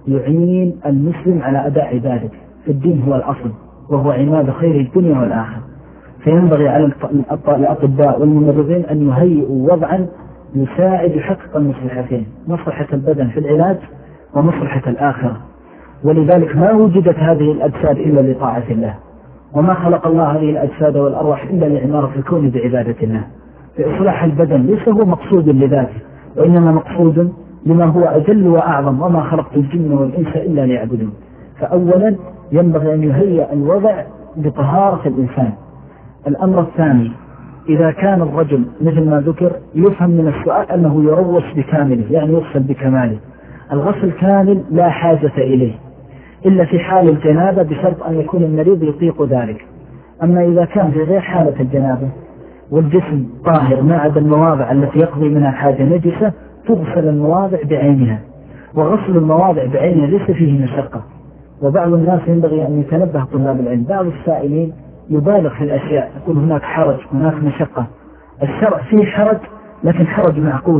يعين المسلم على أداء عبادته، الدين هو الأصل وهو عماد خير الدنيا والآخرة، فينبغي على الأطباء والممرضين أن يهيئوا وضعا يساعد يحقق المصلحتين، مصلحة البدن في العلاج ومصلحة الآخرة. ولذلك ما وجدت هذه الأجساد إلا لطاعة الله، وما خلق الله هذه الأجساد والأرواح إلا لعمارة الكون بعبادة الله. فإصلاح البدن ليس هو مقصود لذاته، وإنما مقصود لما هو أجل وأعظم، وما خلقت الجن والإنس إلا ليعبدون. فأولا ينبغي أن يهيئ الوضع لطهارة الإنسان. الأمر الثاني، إذا كان الرجل مثل ما ذكر يفهم من السؤال أنه يروس بكامله، يعني يغسل بكماله، الغسل كامل لا حاجة إليه إلا في حال الجنابة، بشرط أن يكون المريض يطيق ذلك. أما إذا كان في غير حالة الجنابة والجسم طاهر ما عدا المواضع التي يقضي منها حاجة نجسة، تغسل المواضع بعينها، وغسل المواضع بعينها ليس فيه مشقة. وبعض الناس ينبغي أن يتنبه طلاب العلم، بعض السائلين يبالغ في الأشياء، يقول هناك حرج هناك مشقة. الشرع فيه حرج، لكن حرج معقول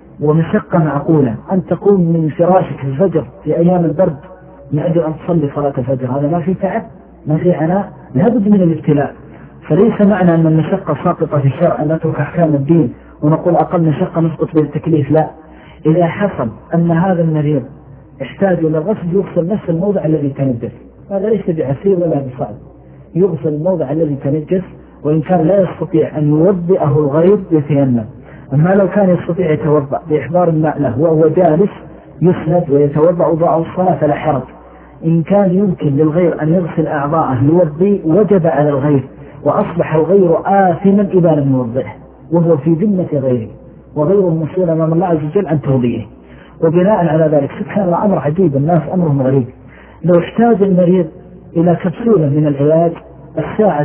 ومشقة معقولة. أن تقوم من فراشك الفجر في أيام البرد من أجل أن تصلي صلاة الفجر، هذا ما في تعب ما في عناء، لابد من الابتلاء. فليس معنى أن المشقة ساقطة في الشرع أن نترك أحكام الدين ونقول أقل مشقة نسقط بالتكليف، لا. إذا حصل أن هذا المريض يحتاج إلى الغسل يغسل نفس الموضع الذي تنجس، هذا ليس بعسير ولا بصعب، يغسل الموضع الذي تنجس. وإن كان لا يستطيع أن يوضئه الغير يتيمم. أما لو كان يستطيع يتوضأ بإحضار الماء له وهو جالس يسند ويتوضأ وضوء الصلاة فلا حرج. إن كان يمكن للغير أن يغسل أعضاءه يوضي وجب على الغير، وأصبح الغير آثما إذا لم يوضئه وهو في ذمة غيره، وغيره مسؤول أمام الله عز وجل عن توضيئه. وبناء على ذلك سبحان الله أمر عجيب، الناس أمرهم غريب. لو احتاج المريض إلى كبسولة من العلاج الساعة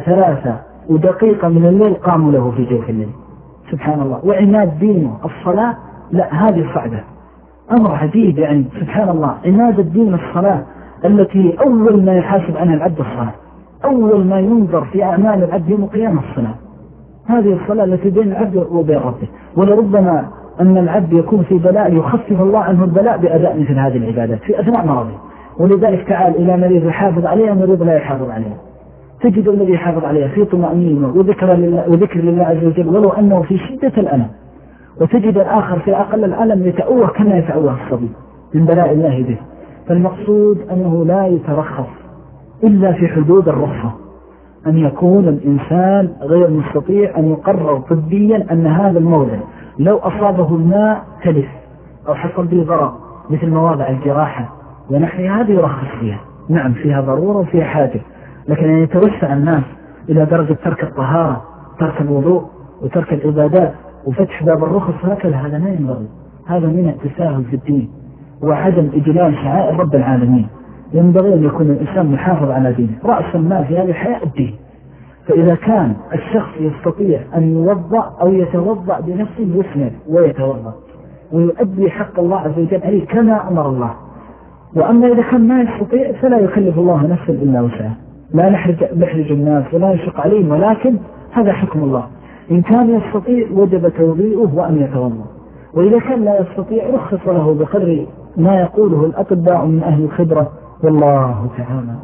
3 من الليل قاموا له في جوف الليل، سبحان الله. وعناد دينه الصلاة، لا هذه صعبة، أمر عجيب يعني سبحان الله. عناد الدين الصلاة التي أول ما يحاسب عنها العبد الصلاة، أول ما ينظر في أعمال العبد يوم القيامة الصلاة، هذه الصلاة التي بين العبد وبين ربه. ولربما أن العبد يكون في بلاء يخفف الله عنه البلاء بأداء مثل هذه العبادات في أثناء مرضه. ولذلك تعال إلى مريض يحافظ عليها مريض لا يحافظ عليها، تجد الذي يحافظ عليها في طمأنينة وذكر لله عز وجل ولو أنه في شدة الألم، وتجد الآخر في أقل الألم يتأوه كما يتأوه الصبي من بلاء الله به. فالمقصود أنه لا يترخص إلا في حدود الرخصة، أن يكون الإنسان غير مستطيع أن يقرر طبيا أن هذا الموضع لو أصابه الماء تلف أو حصل به ضرر مثل مواضع الجراحة ونحن هذه يرخص فيها، نعم فيها ضرورة وفيها حاجة. لكن أن يتوسع الناس إلى درجة ترك الطهارة، ترك الوضوء وترك العبادات وفتح باب الرخص هكذا، هذا ما ينبغي. هذا من التساهل في الدين وعدم إجلال شعائر رب العالمين. ينبغي أن يكون الإنسان محافظ على دينه، رأس المال في هذه الحياة الدين. فإذا كان الشخص يستطيع أن يوضأ أو يتوضأ بنفسه يسند ويتوضأ ويؤدي حق الله عز وجل عليه كما أمر الله. وأما إذا كان ما يستطيع فلا يكلف الله نفسا إلا وسعها، لا نحرج الناس ولا يشق عليهم، ولكن هذا حكم الله. إن كان يستطيع وجب توضيئه وأن يتوضأ، وإذا كان لا يستطيع رخص له بقدر ما يقوله الأطباء من أهل الخبرة، والله تعالى.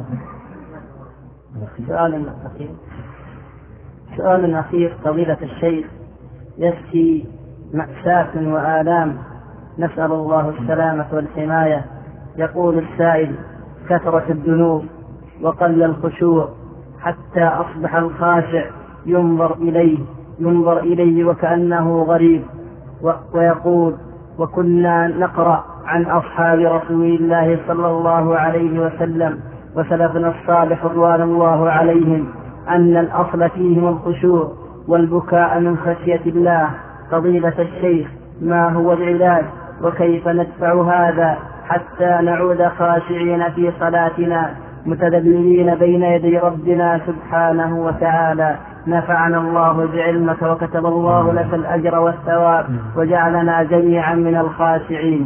سؤال أخير فضيلة الشيخ، يفتي مأساة وآلام نسأل الله السلامة والحماية. يقول السائل: كثرة الذنوب وقل الخشوع حتى أصبح الخاشع ينظر إليه وكأنه غريب، ويقول: وكنا نقرأ عن أصحاب رسول الله صلى الله عليه وسلم وسلفنا الصالح رضوان الله عليهم أن الأصل فيهم الخشوع والبكاء من خشية الله. فضيلة الشيخ، ما هو العلاج وكيف ندفع هذا حتى نعود خاشعين في صلاتنا متذللين بين يدي ربنا سبحانه وتعالى؟ نفعنا الله بعلمك وكتب الله لك الأجر والثواب وجعلنا جميعا من الخاشعين.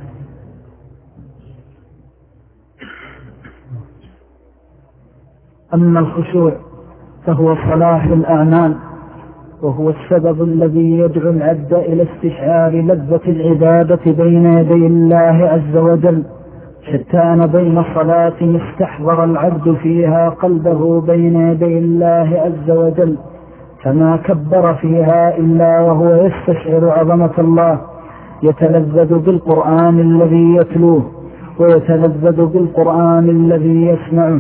أما الخشوع فهو صلاح الأعمال، وهو السبب الذي يدعو العبد إلى استشعار لذة العبادة بين يدي الله عز وجل. شتان بين صلاة استحضر العبد فيها قلبه بين يدي الله عز وجل، فما كبر فيها إلا وهو يستشعر عظمة الله، يتلذذ بالقرآن الذي يتلوه، ويتلذذ بالقرآن الذي يسمعه،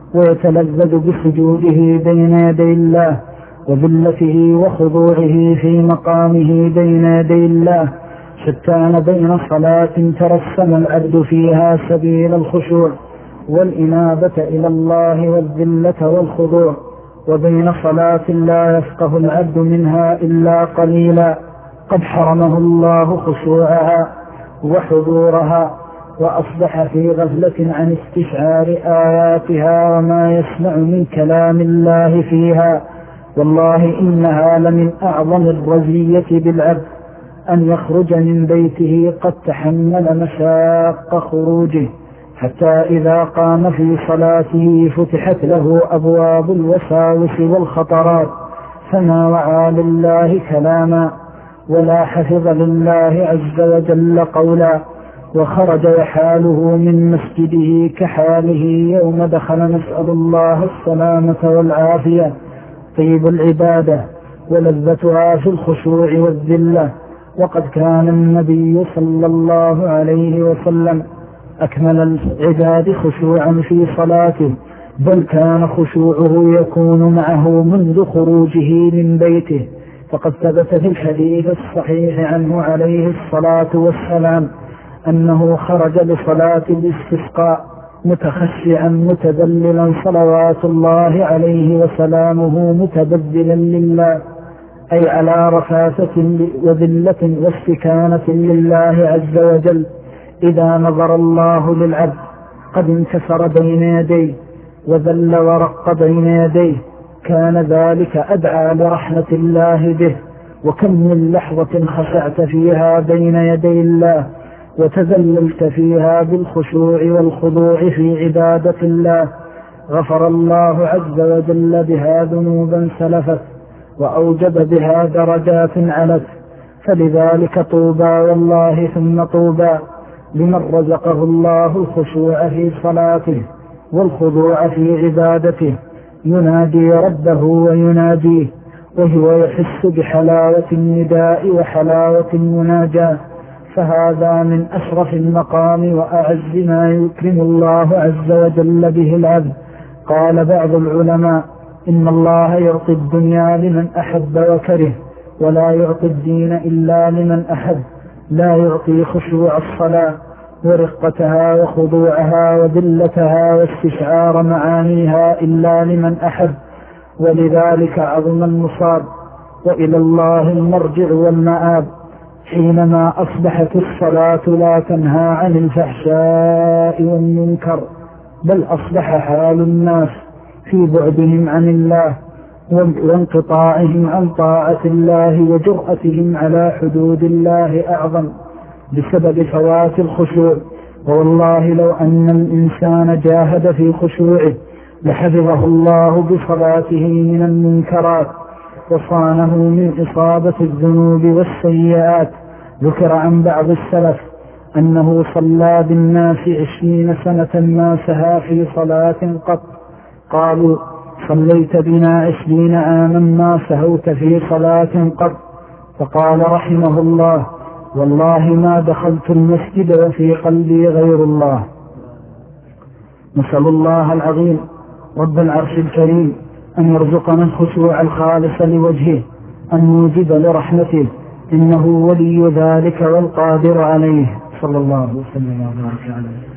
ويتلذذ بسجوده بين يدي الله وذلته وخضوعه في مقامه بين يدي الله. شتان بين صلاة ترسم العبد فيها سبيل الخشوع والإنابة إلى الله والذلة والخضوع، وبين صلاة لا يفقه العبد منها إلا قليلا قد حرمه الله خشوعها وحضورها، وأصبح في غفلة عن استشعار آياتها وما يسمع من كلام الله فيها. والله إنها لمن أعظم الرزية بالعبد أن يخرج من بيته قد تحمل مشاق خروجه، حتى إذا قام في صلاته فتحت له أبواب الوساوس والخطرات، فما وعى لله كلاما ولا حفظ لله عز وجل قولا، وخرج يحاله من مسجده كحاله يوم دخل، نسأل الله السلامة والعافية. طيب العبادة ولذتها في الخشوع والذلة، وقد كان النبي صلى الله عليه وسلم أكمل العباد خشوعا في صلاته، بل كان خشوعه يكون معه منذ خروجه من بيته، فقد ثبت في الحديث الصحيح عنه عليه الصلاة والسلام أنه خرج لصلاة الاستسقاء متخشعا متذللا صلوات الله عليه وسلامه متبذلا لله، أي على رفافة وذلة واستكانة لله عز وجل. إذا نظر الله للعبد قد انكسر بين يديه وذل ورق بين يديه كان ذلك أدعى لرحمة الله به. وكم من لحظة خشعت فيها بين يدي الله وتذللت فيها بالخشوع والخضوع في عبادة الله، غفر الله عز وجل بها ذنوبا سلفت وأوجب بها درجات علت. فلذلك طوبى والله ثم طوبى لمن رزقه الله الخشوع في صلاته والخضوع في عبادته، ينادي ربه ويناديه وهو يحس بحلاوة النداء وحلاوة المناجاة، فهذا من أشرف المقام وأعز ما يكرم الله عز وجل به العبد. قال بعض العلماء إن الله يعطي الدنيا لمن أحب وكره، ولا يعطي الدين إلا لمن أحب. لا يعطي خشوع الصلاة ورقتها وخضوعها وذلتها واستشعار معانيها إلا لمن أحب، ولذلك عظم المصاب وإلى الله المرجع والمآب. حينما أصبحت الصلاة لا تنهى عن الفحشاء والمنكر، بل أصبح حال الناس في بعدهم عن الله وانقطاعهم عن طاعة الله وجرأتهم على حدود الله أعظم بسبب فوات الخشوع. والله لو أن الإنسان جاهد في خشوعه لحفظه الله بصلاته من المنكرات وصانه من إصابة الذنوب والسيئات. ذكر عن بعض السلف أنه صلى بالناس 20 سنة ما سها في صلاة قط. قالوا صليت بنا 20 عاما ما سهوت في صلاة قط. فقال رحمه الله والله ما دخلت المسجد وفي قلبي غير الله. نسأل الله العظيم رب العرش الكريم أن يرزقنا الخشوع الخالص لوجهه، أن يوجب لرحمته إنه ولي ذلك والقادر عليه. صلى الله وسلم وبارك عليه.